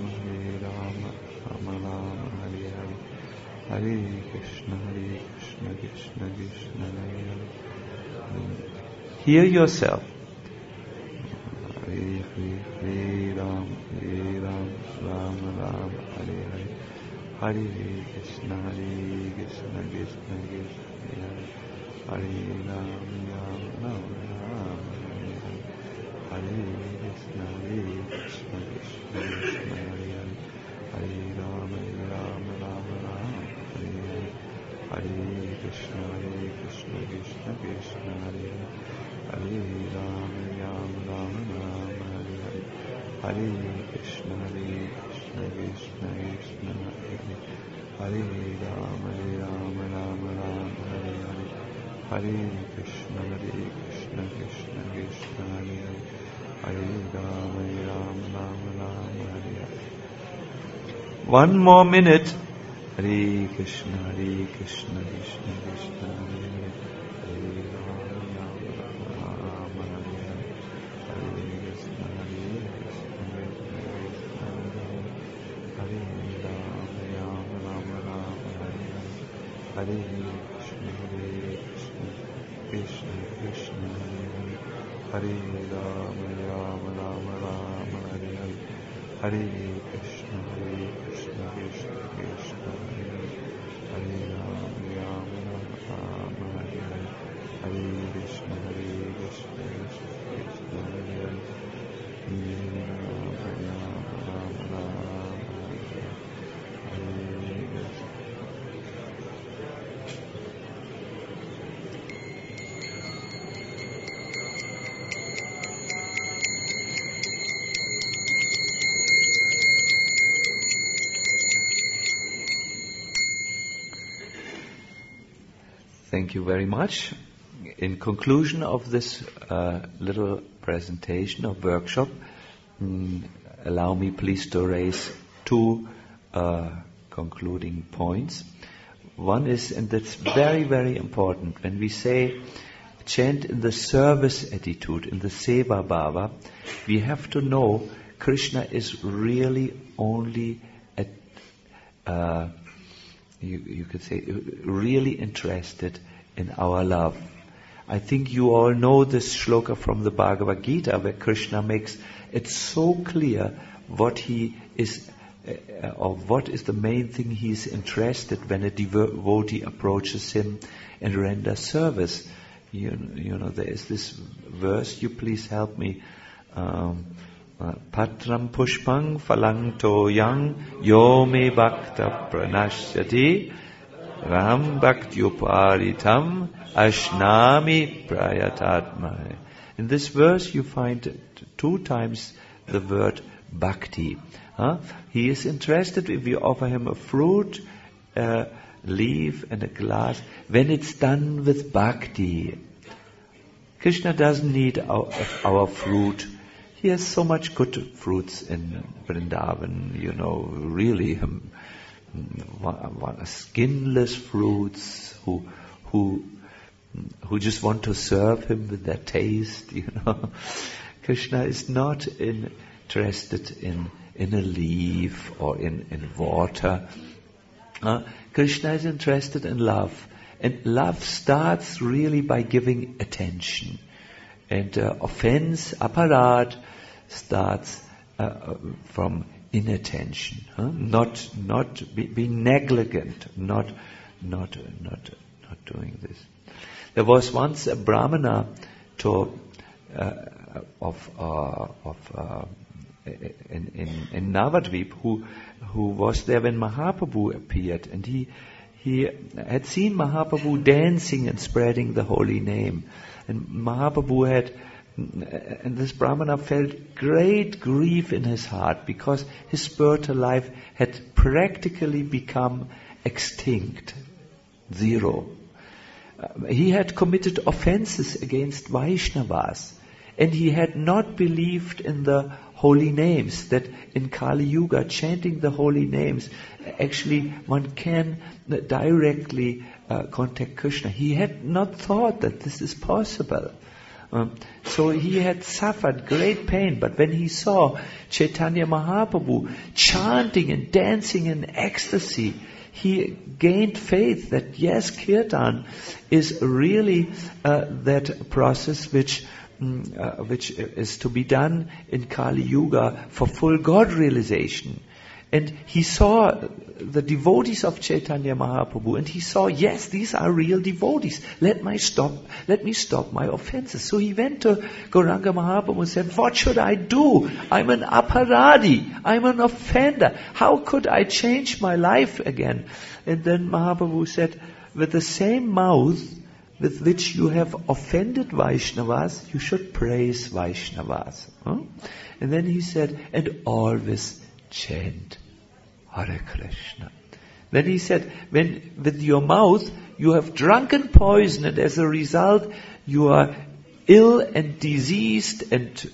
Ram Hare Hare, Hare Krishna, Krishna Krishna, Hare Hare. Hear yourself. Hare Hare, Ram, Ram Hare Hare, Hare Krishna, Krishna Krishna, Hare Hare, Hare Ram, Ram Hare Hare, Hare Krishna, Krishna Krishna, Hare Hare, Hare Ram, Ram Hare Hare, Hare Krishna, Krishna Krishna, Hare Hare, Hare Ram, Ram Hare Hare, Hare Krishna, Krishna Krishna, Hare Hare, Hare Ram, Ram Hare Hare, Hare Krishna, Krishna Krishna, Hare Hare, Hare Ram, Ram Hare Hare. One more minute. Hare Krishna, Krishna Krishna, Hare Hare, Hare Ram, Ram Hare Hare, Hare Krishna, Hare Ram, Ram Hare Hare, Hare Krishna, Krishna Krishna, Hare Hare, Hare Ram, Ram Hare Hare, Hare Krishna, Krishna Krishna, Hare Hare, Hare Ram, Ram Hare Hare, Hare Krishna, Krishna Krishna, Hare Hare, Hare Ram, Ram Hare Hare, Hare Krishna. Thank you very much. In conclusion of this little presentation or workshop, allow me please to raise two concluding points. One is, and that's very, very important, when we say chant in the service attitude, in the seva bhava, we have to know Krishna is really only you could say, really interested in our love. I think you all know this shloka from the Bhagavad Gita, where Krishna makes it so clear what he is, or what is the main thing he is interested when a devotee approaches him and renders service. You know, there is this verse. You please help me. Patram pushpang phalang yang yo me bhakta pranashyati ram bhaktyuparitam ashnami prayatatmai. In this verse you find 2 times the word bhakti. He is interested if you offer him a fruit, a leaf and a glass, when it's done with bhakti. Krishna doesn't need our fruit. He has so much good fruits in Vrindavan, really skinless fruits who just want to serve him with their taste, Krishna is not interested in a leaf or in water. Krishna is interested in love. And love starts really by giving attention. And offense, aparad, starts from inattention, not being negligent, not doing this. There was once a brahmana to in Navadvip who was there when Mahaprabhu appeared, and he had seen Mahaprabhu dancing and spreading the holy name, and and this Brahmana felt great grief in his heart because his spiritual life had practically become extinct, zero. He had committed offenses against Vaishnavas, and he had not believed in the holy names, that in Kali Yuga, chanting the holy names, actually one can directly contact Krishna. He had not thought that this is possible. So he had suffered great pain, but when he saw Chaitanya Mahaprabhu chanting and dancing in ecstasy, he gained faith that yes, Kirtan is really that process which is to be done in Kali Yuga for full God realization. And he saw the devotees of Chaitanya Mahaprabhu, and he saw, yes, these are real devotees. Let me stop my offenses. So he went to Gauranga Mahaprabhu and said, what should I do? I'm an aparadi. I'm an offender. How could I change my life again? And then Mahaprabhu said, with the same mouth with which you have offended Vaishnavas, you should praise Vaishnavas. And then he said, and always chant Hare Krishna. Then he said, when with your mouth you have drunken poison, and as a result you are ill and diseased and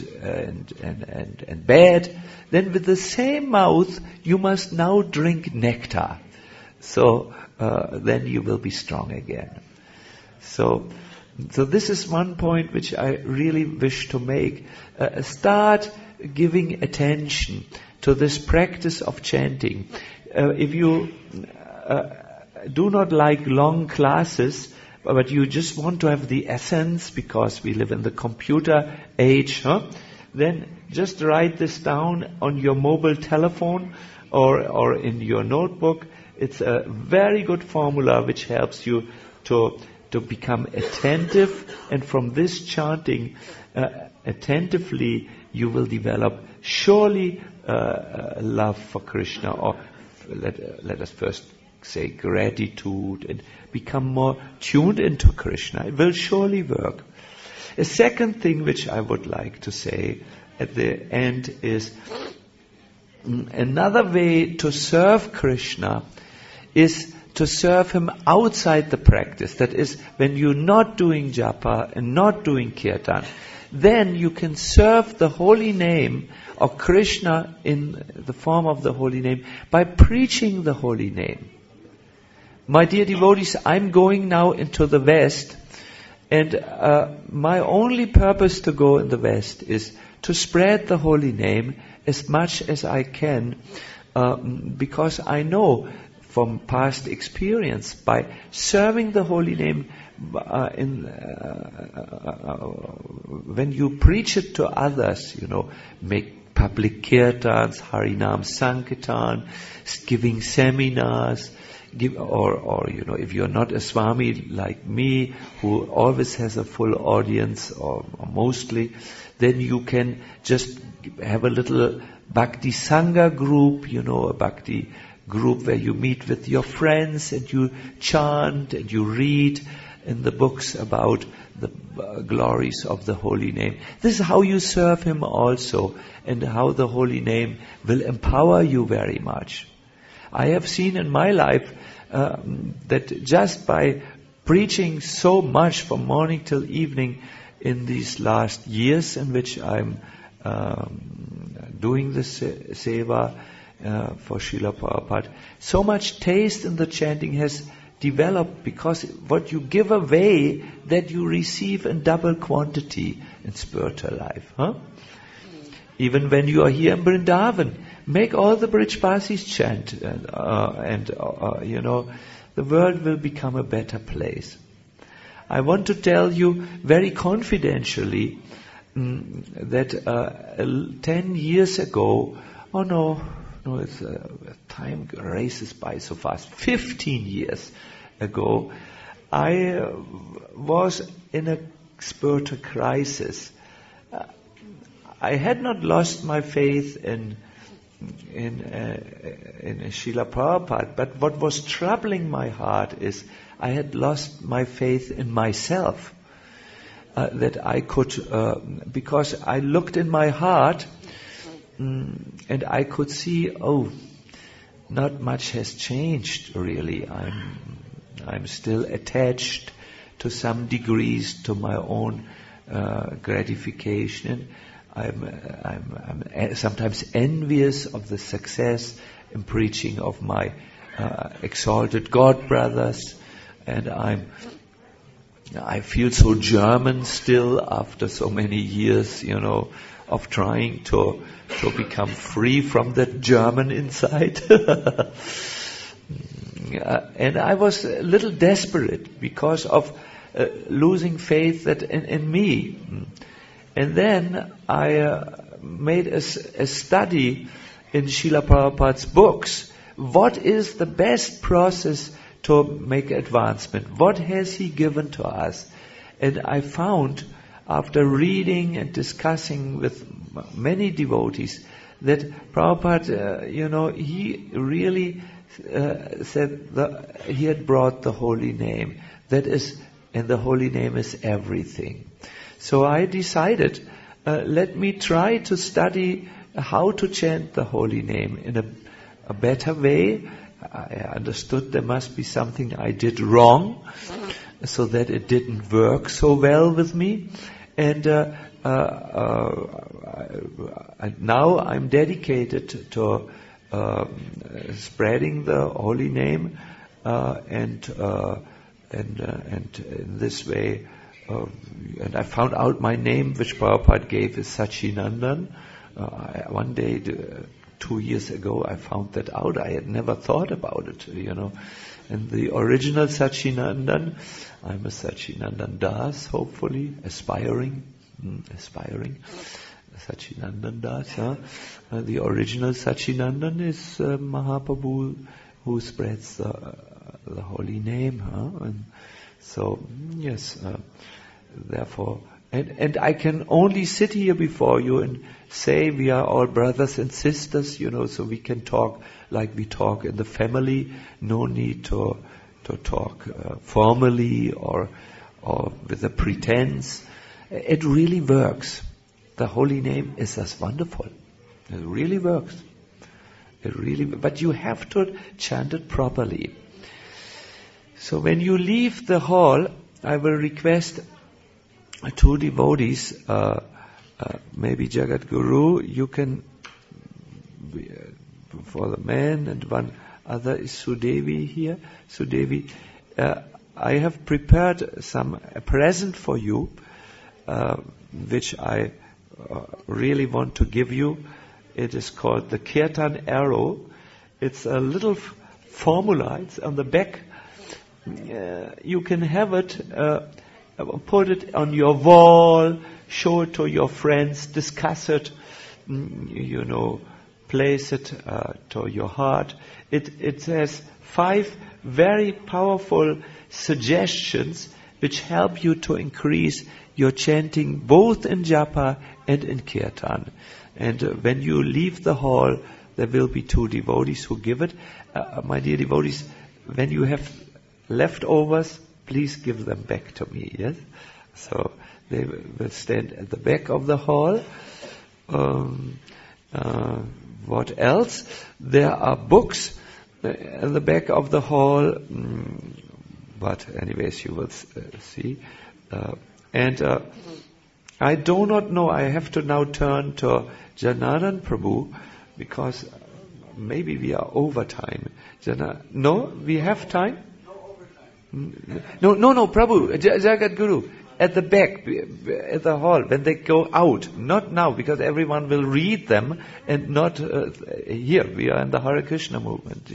bad, then with the same mouth you must now drink nectar. So then you will be strong again. So this is one point which I really wish to make. Start giving attention to this practice of chanting. If you do not like long classes, but you just want to have the essence because we live in the computer age, then just write this down on your mobile telephone or in your notebook. It's a very good formula which helps you to become attentive, and from this chanting attentively you will develop surely love for Krishna, or let us first say gratitude, and become more tuned into Krishna. It will surely work. A second thing which I would like to say at the end is another way to serve Krishna is to serve him outside the practice. That is, when you're not doing japa and not doing kirtan, then you can serve the holy name of Krishna in the form of the holy name by preaching the holy name. My dear devotees, I'm going now into the West, and my only purpose to go in the West is to spread the holy name as much as I can, because I know from past experience, by serving the holy name, when you preach it to others, make public kirtans, Harinam Sankirtan, giving seminars, or if you're not a Swami like me, who always has a full audience, or mostly, then you can just have a little Bhakti Sangha group, a Bhakti group where you meet with your friends and you chant and you read in the books about the glories of the holy name. This is how you serve him also, and how the holy name will empower you very much. I have seen in my life that just by preaching so much from morning till evening in these last years in which I'm doing this seva for Srila Prabhupada, so much taste in the chanting has developed, because what you give away, that you receive in double quantity in spiritual life. Even when you are here in Vrindavan, make all the Brijbasis chant, and the world will become a better place. I want to tell you very confidentially that 10 years ago, time races by so fast. 15 years ago, I was in a spiritual crisis I had not lost my faith in Srila Prabhupada, but what was troubling my heart is I had lost my faith in myself. That I could, because I looked in my heart and I could see, not much has changed really. I'm still attached to some degrees to my own gratification. I'm sometimes envious of the success in preaching of my exalted God brothers, and I feel so German still after so many years, of trying to become free from that German inside. And I was a little desperate because of losing faith in me. And then I made a study in Srila Prabhupada's books. What is the best process to make advancement? What has he given to us? And I found, after reading and discussing with many devotees, that Prabhupada, he really said that he had brought the holy name. And the holy name is everything. So I decided, let me try to study how to chant the holy name in a better way. I understood there must be something I did wrong, so that it didn't work so well with me. And now I'm dedicated to spreading the holy name, and in this way. And I found out my name, which Prabhupada gave, is Sachinandan. One day, 2 years ago, I found that out. I had never thought about it, And the original Sachinandan, I'm a Sachinandan Das, hopefully, aspiring. Sachinandan Das, the original Sachinandan is Mahaprabhu who spreads the holy name, And so, yes, therefore, and I can only sit here before you and say we are all brothers and sisters, so we can talk like we talk in the family. No need to talk formally or with a pretense. It really works. The holy name is just wonderful. It really works. But you have to chant it properly. So when you leave the hall, I will request 2 devotees, maybe Jagat Guru, you can, for the man, and one other is Sudevi here. Sudevi, I have prepared a present for you, which I really want to give you. It is called the Kirtan Arrow. It's a little formula. It's on the back. You can have it, put it on your wall, show it to your friends, discuss it, place it to your heart. It has 5 very powerful suggestions which help you to increase your chanting both in japa and in kirtan. And when you leave the hall, there will be 2 devotees who give it. My dear devotees, when you have leftovers, please give them back to me, yes? So they will stand at the back of the hall. What else? There are books at the back of the hall, but anyways, you will see. I do not know, I have to now turn to Janardhan Prabhu, because maybe we are over time. No, we have time? No, Prabhu, Jagat Guru, at the back, at the hall, when they go out, not now, because everyone will read them, and not here. We are in the Hare Krishna movement,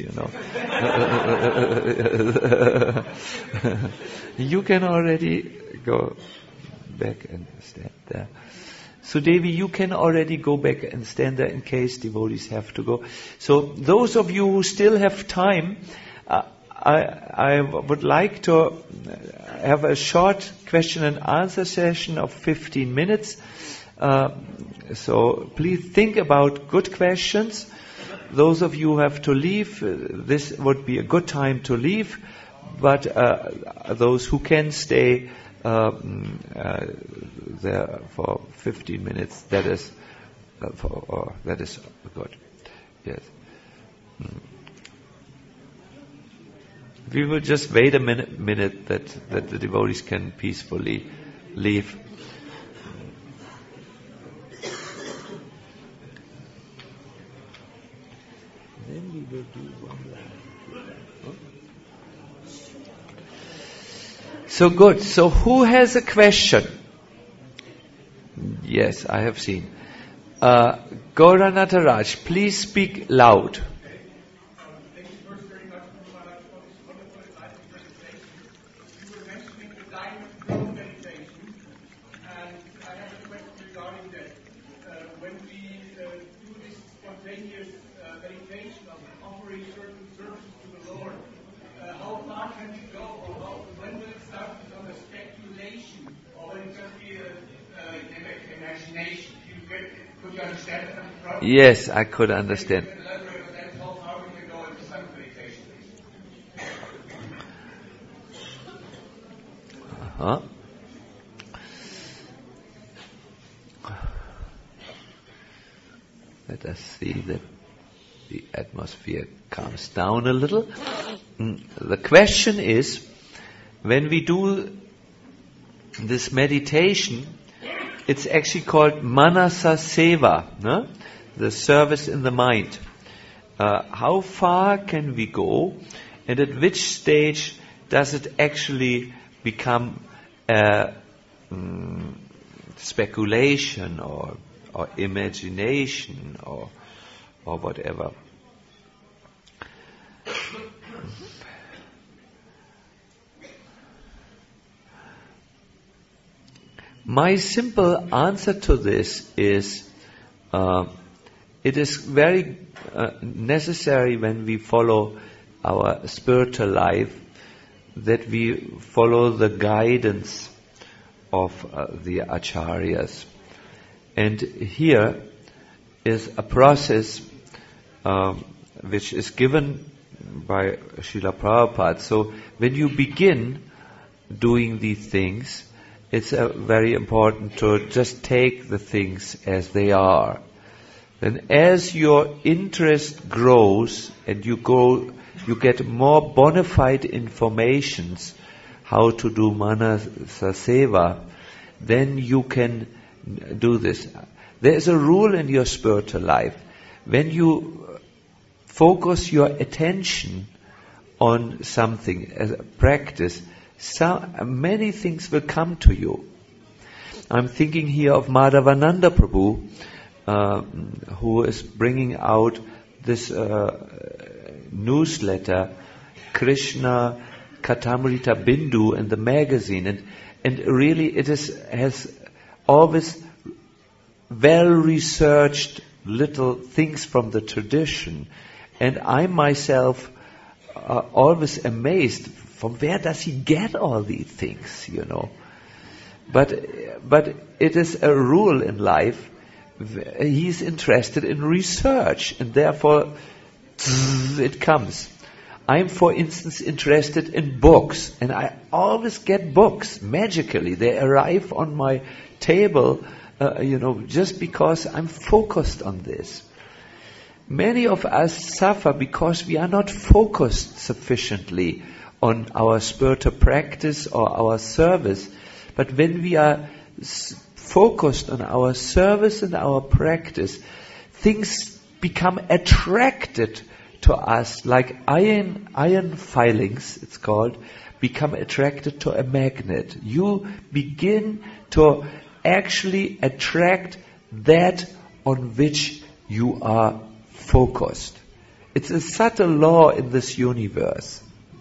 You can already go back and stand there. So Devi, you can already go back and stand there in case devotees have to go. So those of you who still have time, I would like to have a short question and answer session of 15 minutes. So please think about good questions. Those of you who have to leave, this would be a good time to leave. But those who can stay there for 15 minutes, that is good. Yes. We will just wait a minute that the devotees can peacefully leave. Then we will do one last. So good. So who has a question? Yes, I have seen. Gaura Nataraj, please speak loud. Thank you very much for this wonderful enlightening presentation. You were mentioning the diamond throne meditation, and I have a question regarding that. When we do this spontaneous meditation of offering certain services to the Lord, how far can we go, or when will it start to become a speculation, or will it just be an imagination? Could you understand that? Yes, I could understand. Uh-huh. Let us see that the atmosphere calms down a little. The question is, when we do this meditation, it's actually called Manasa Seva, no? The service in the mind. How far can we go, and at which stage does it actually become speculation or imagination or whatever? My simple answer to this is, it is very necessary when we follow our spiritual life that we follow the guidance of the acharyas. And here is a process which is given by Srila Prabhupada. So when you begin doing these things, it's very important to just take the things as they are. Then as your interest grows and you get more bona fide informations how to do Manasa Seva, then you can do this. There is a rule in your spiritual life. When you focus your attention on something as a practice, many things will come to you. I'm thinking here of Madhavananda Prabhu, who is bringing out this newsletter, Krishna Katamrita Bindu, in the magazine, and really it has always well-researched little things from the tradition, and I myself always amazed. From where does he get all these things, But it is a rule in life. He's interested in research, and therefore it comes. I'm, for instance, interested in books, and I always get books magically. They arrive on my table, just because I'm focused on this. Many of us suffer because we are not focused sufficiently on our spiritual practice or our service. But when we are focused on our service and our practice, things become attracted to us, like iron filings, it's called, become attracted to a magnet. You begin to actually attract that on which you are focused. It's a subtle law in this universe.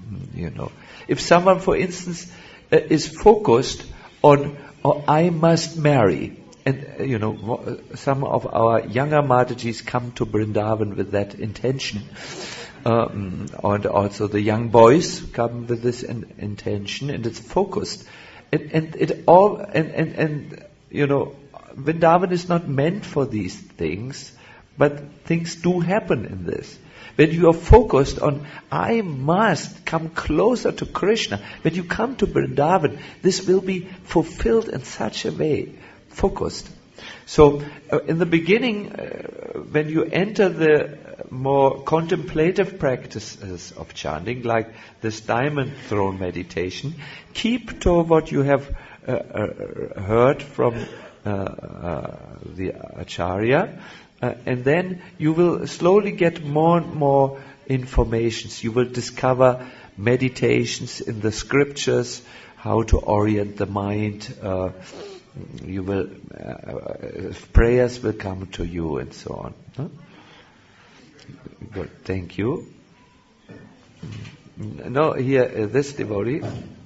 If someone, for instance, is focused on, I must marry, and some of our younger Matajis come to Vrindavan with that intention, and also the young boys come with this intention, and it's focused, and Vrindavan is not meant for these things, but things do happen in this. When you are focused on, I must come closer to Krishna, when you come to Vrindavan, this will be fulfilled in such a way, focused. So, in the beginning, when you enter the more contemplative practices of chanting, like this diamond throne meditation, keep to what you have heard from the Acharya, and then you will slowly get more and more informations. You will discover meditations in the scriptures, how to orient the mind. You will prayers will come to you and so on. Huh? Good, thank you. No, here this devotee.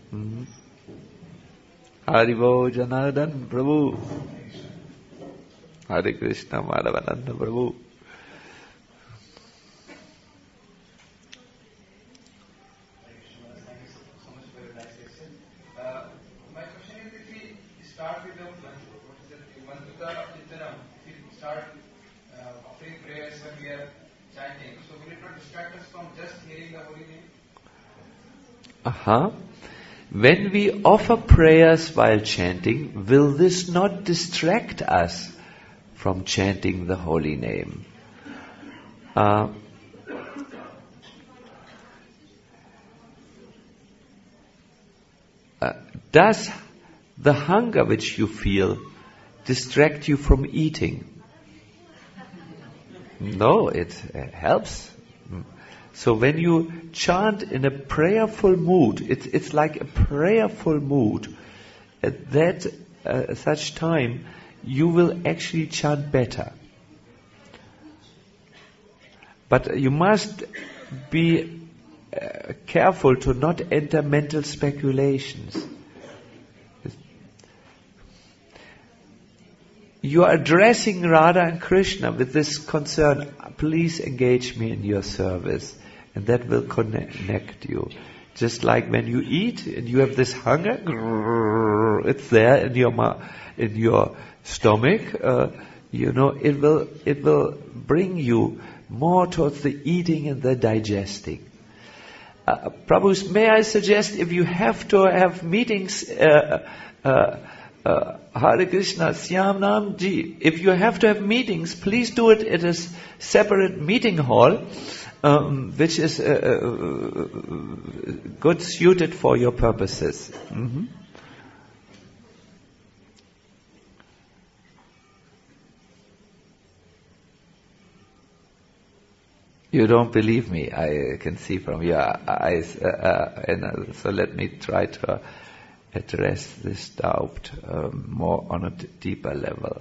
Haribo Janardhan Prabhu. Hare Krishna Madhavananda Prabhu. My question is, if we start with the Mantra Chittanam, if we start offering prayers when we are chanting, so will it not distract us from just hearing the holy name? When we offer prayers while chanting, will this not distract us from chanting the holy name? Does the hunger which you feel distract you from eating? No, it helps. So when you chant in a prayerful mood, it's like a prayerful mood. At that such time, you will actually chant better. But you must be careful to not enter mental speculations. You are addressing Radha and Krishna with this concern, please engage me in your service. And that will connect you. Just like when you eat and you have this hunger, it's there in your stomach. It will bring you more towards the eating and the digesting. Prabhus, may I suggest, if you have to have meetings, Hare Krishna, Syam Nam Ji, if you have to have meetings, please do it at a separate meeting hall, which is good suited for your purposes. Mm-hmm. You don't believe me, I can see from your eyes. So let me try to address this doubt more on a deeper level.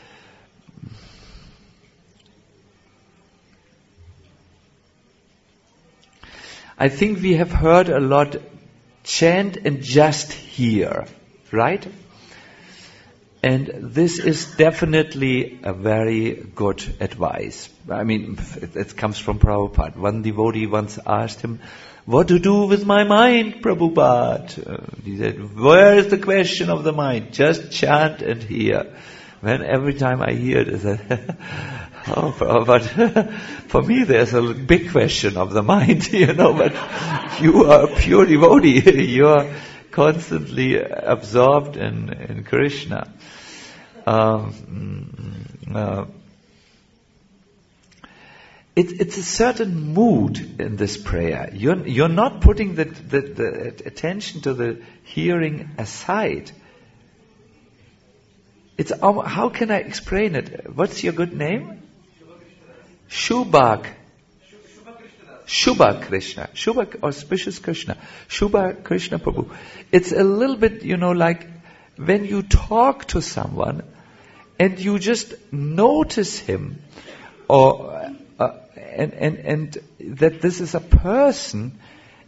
I think we have heard a lot, chant and just hear, right? And this is definitely a very good advice. I mean, it comes from Prabhupada. One devotee once asked him, what to do with my mind, Prabhupada? He said, where is the question of the mind? Just chant and hear. When every time I hear it, I say, oh, Prabhupada, for me there's a big question of the mind, but you are a pure devotee. You are constantly absorbed in Krishna. It's a certain mood in this prayer. You're not putting the attention to the hearing aside. It's how can I explain it? What's your good name? Shubha Krishna. Shubha, auspicious Krishna. Shubha Krishna Prabhu. It's a little bit, like when you talk to someone and you just notice him, or and that this is a person,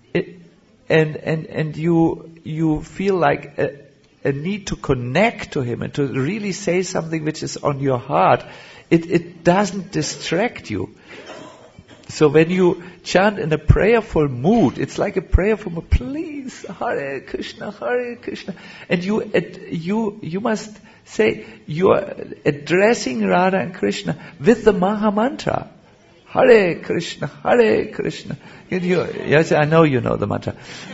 and you feel like a need to connect to him and to really say something which is on your heart. It doesn't distract you. So when you chant in a prayerful mood, it's like a prayer from a please, Hare Krishna, and you must say you are addressing Radha and Krishna with the Maha Mantra, Hare Krishna, Hare Krishna. Yes, I know you know the mantra.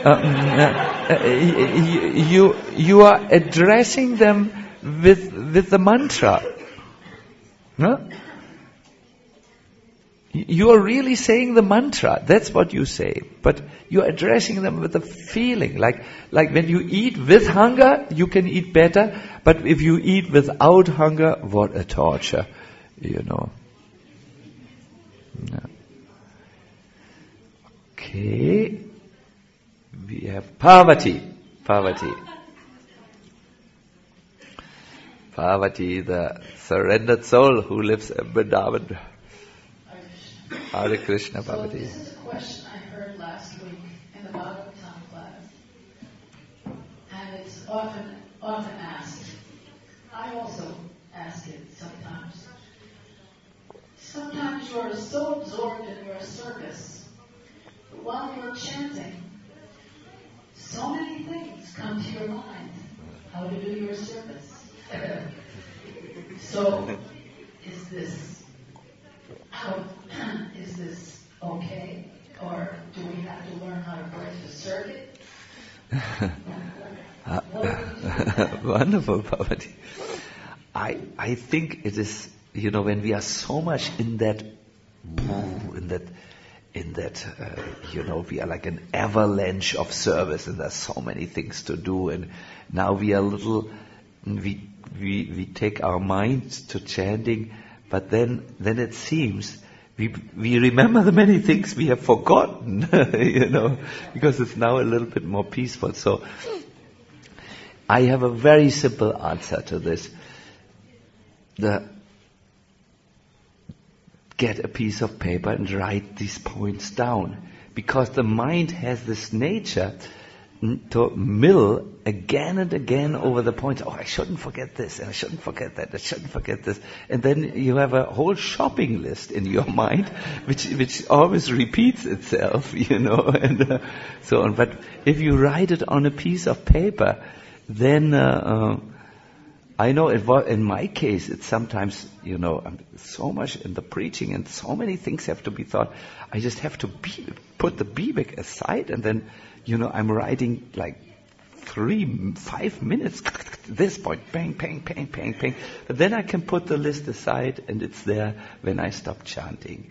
You are addressing them with the mantra. Huh? You are really saying the mantra. That's what you say. But you are addressing them with a feeling. Like when you eat with hunger, you can eat better. But if you eat without hunger, what a torture. Yeah. Okay. We have Parvati, the surrendered soul who lives in Vrindavan. Hare Krishna, Parvati. So this is a question I heard last week in the Bhagavatam class. And it's often asked. I also ask it sometimes. Sometimes you are so absorbed in your service, but while you're chanting, so many things come to your mind. How to do your service. So, is this okay? Or do we have to learn how to break the circuit? Wonderful, Parvati. I think it is, when we are so much in that, we are like an avalanche of service, and there's so many things to do, and now we are we take our minds to chanting, but then it seems we remember the many things we have forgotten, because it's now a little bit more peaceful. So I have a very simple answer to this. Get a piece of paper and write these points down, because the mind has this nature to mill again and again over the points. Oh, I shouldn't forget this, and I shouldn't forget that, I shouldn't forget this. And then you have a whole shopping list in your mind, which always repeats itself, and so on. But if you write it on a piece of paper, then I know in my case, it's sometimes, I'm so much in the preaching and so many things have to be thought. I just have to put the Bibek aside, and then, I'm writing like 3-5 minutes, this point, bang, bang, bang, bang, bang. But then I can put the list aside, and it's there when I stop chanting.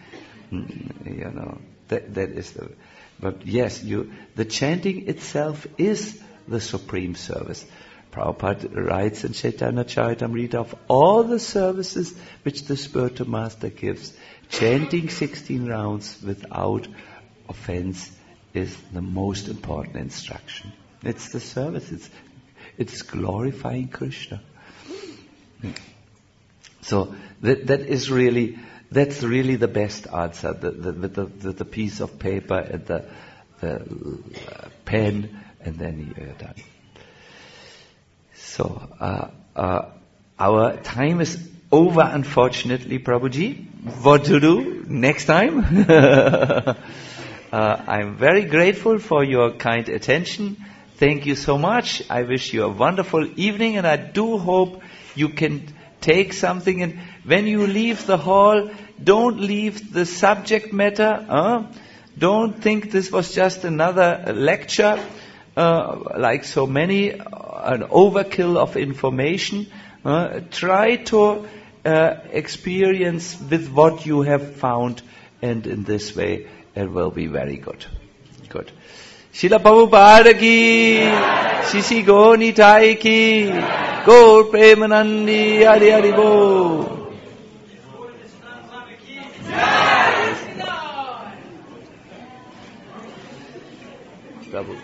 That is but yes, the chanting itself is the supreme service. Prabhupada writes in Chaitanya Charitamrita, of all the services which the spiritual master gives, chanting 16 rounds without offense is the most important instruction. It's the service. It's glorifying Krishna. So that's really the best answer. The piece of paper and the pen, and then you're done. So, our time is over, unfortunately, Prabhuji. What to do next time? I'm very grateful for your kind attention. Thank you so much. I wish you a wonderful evening, and I do hope you can take something. And when you leave the hall, don't leave the subject matter. Don't think this was just another lecture. Like so many, an overkill of information. Try to experience with what you have found, and in this way it will be very good. Good. Srila Prabhupada ki, Sisi Goni Tai ki, Gaur Premanandi, Hari Hari Bo. Prabhu.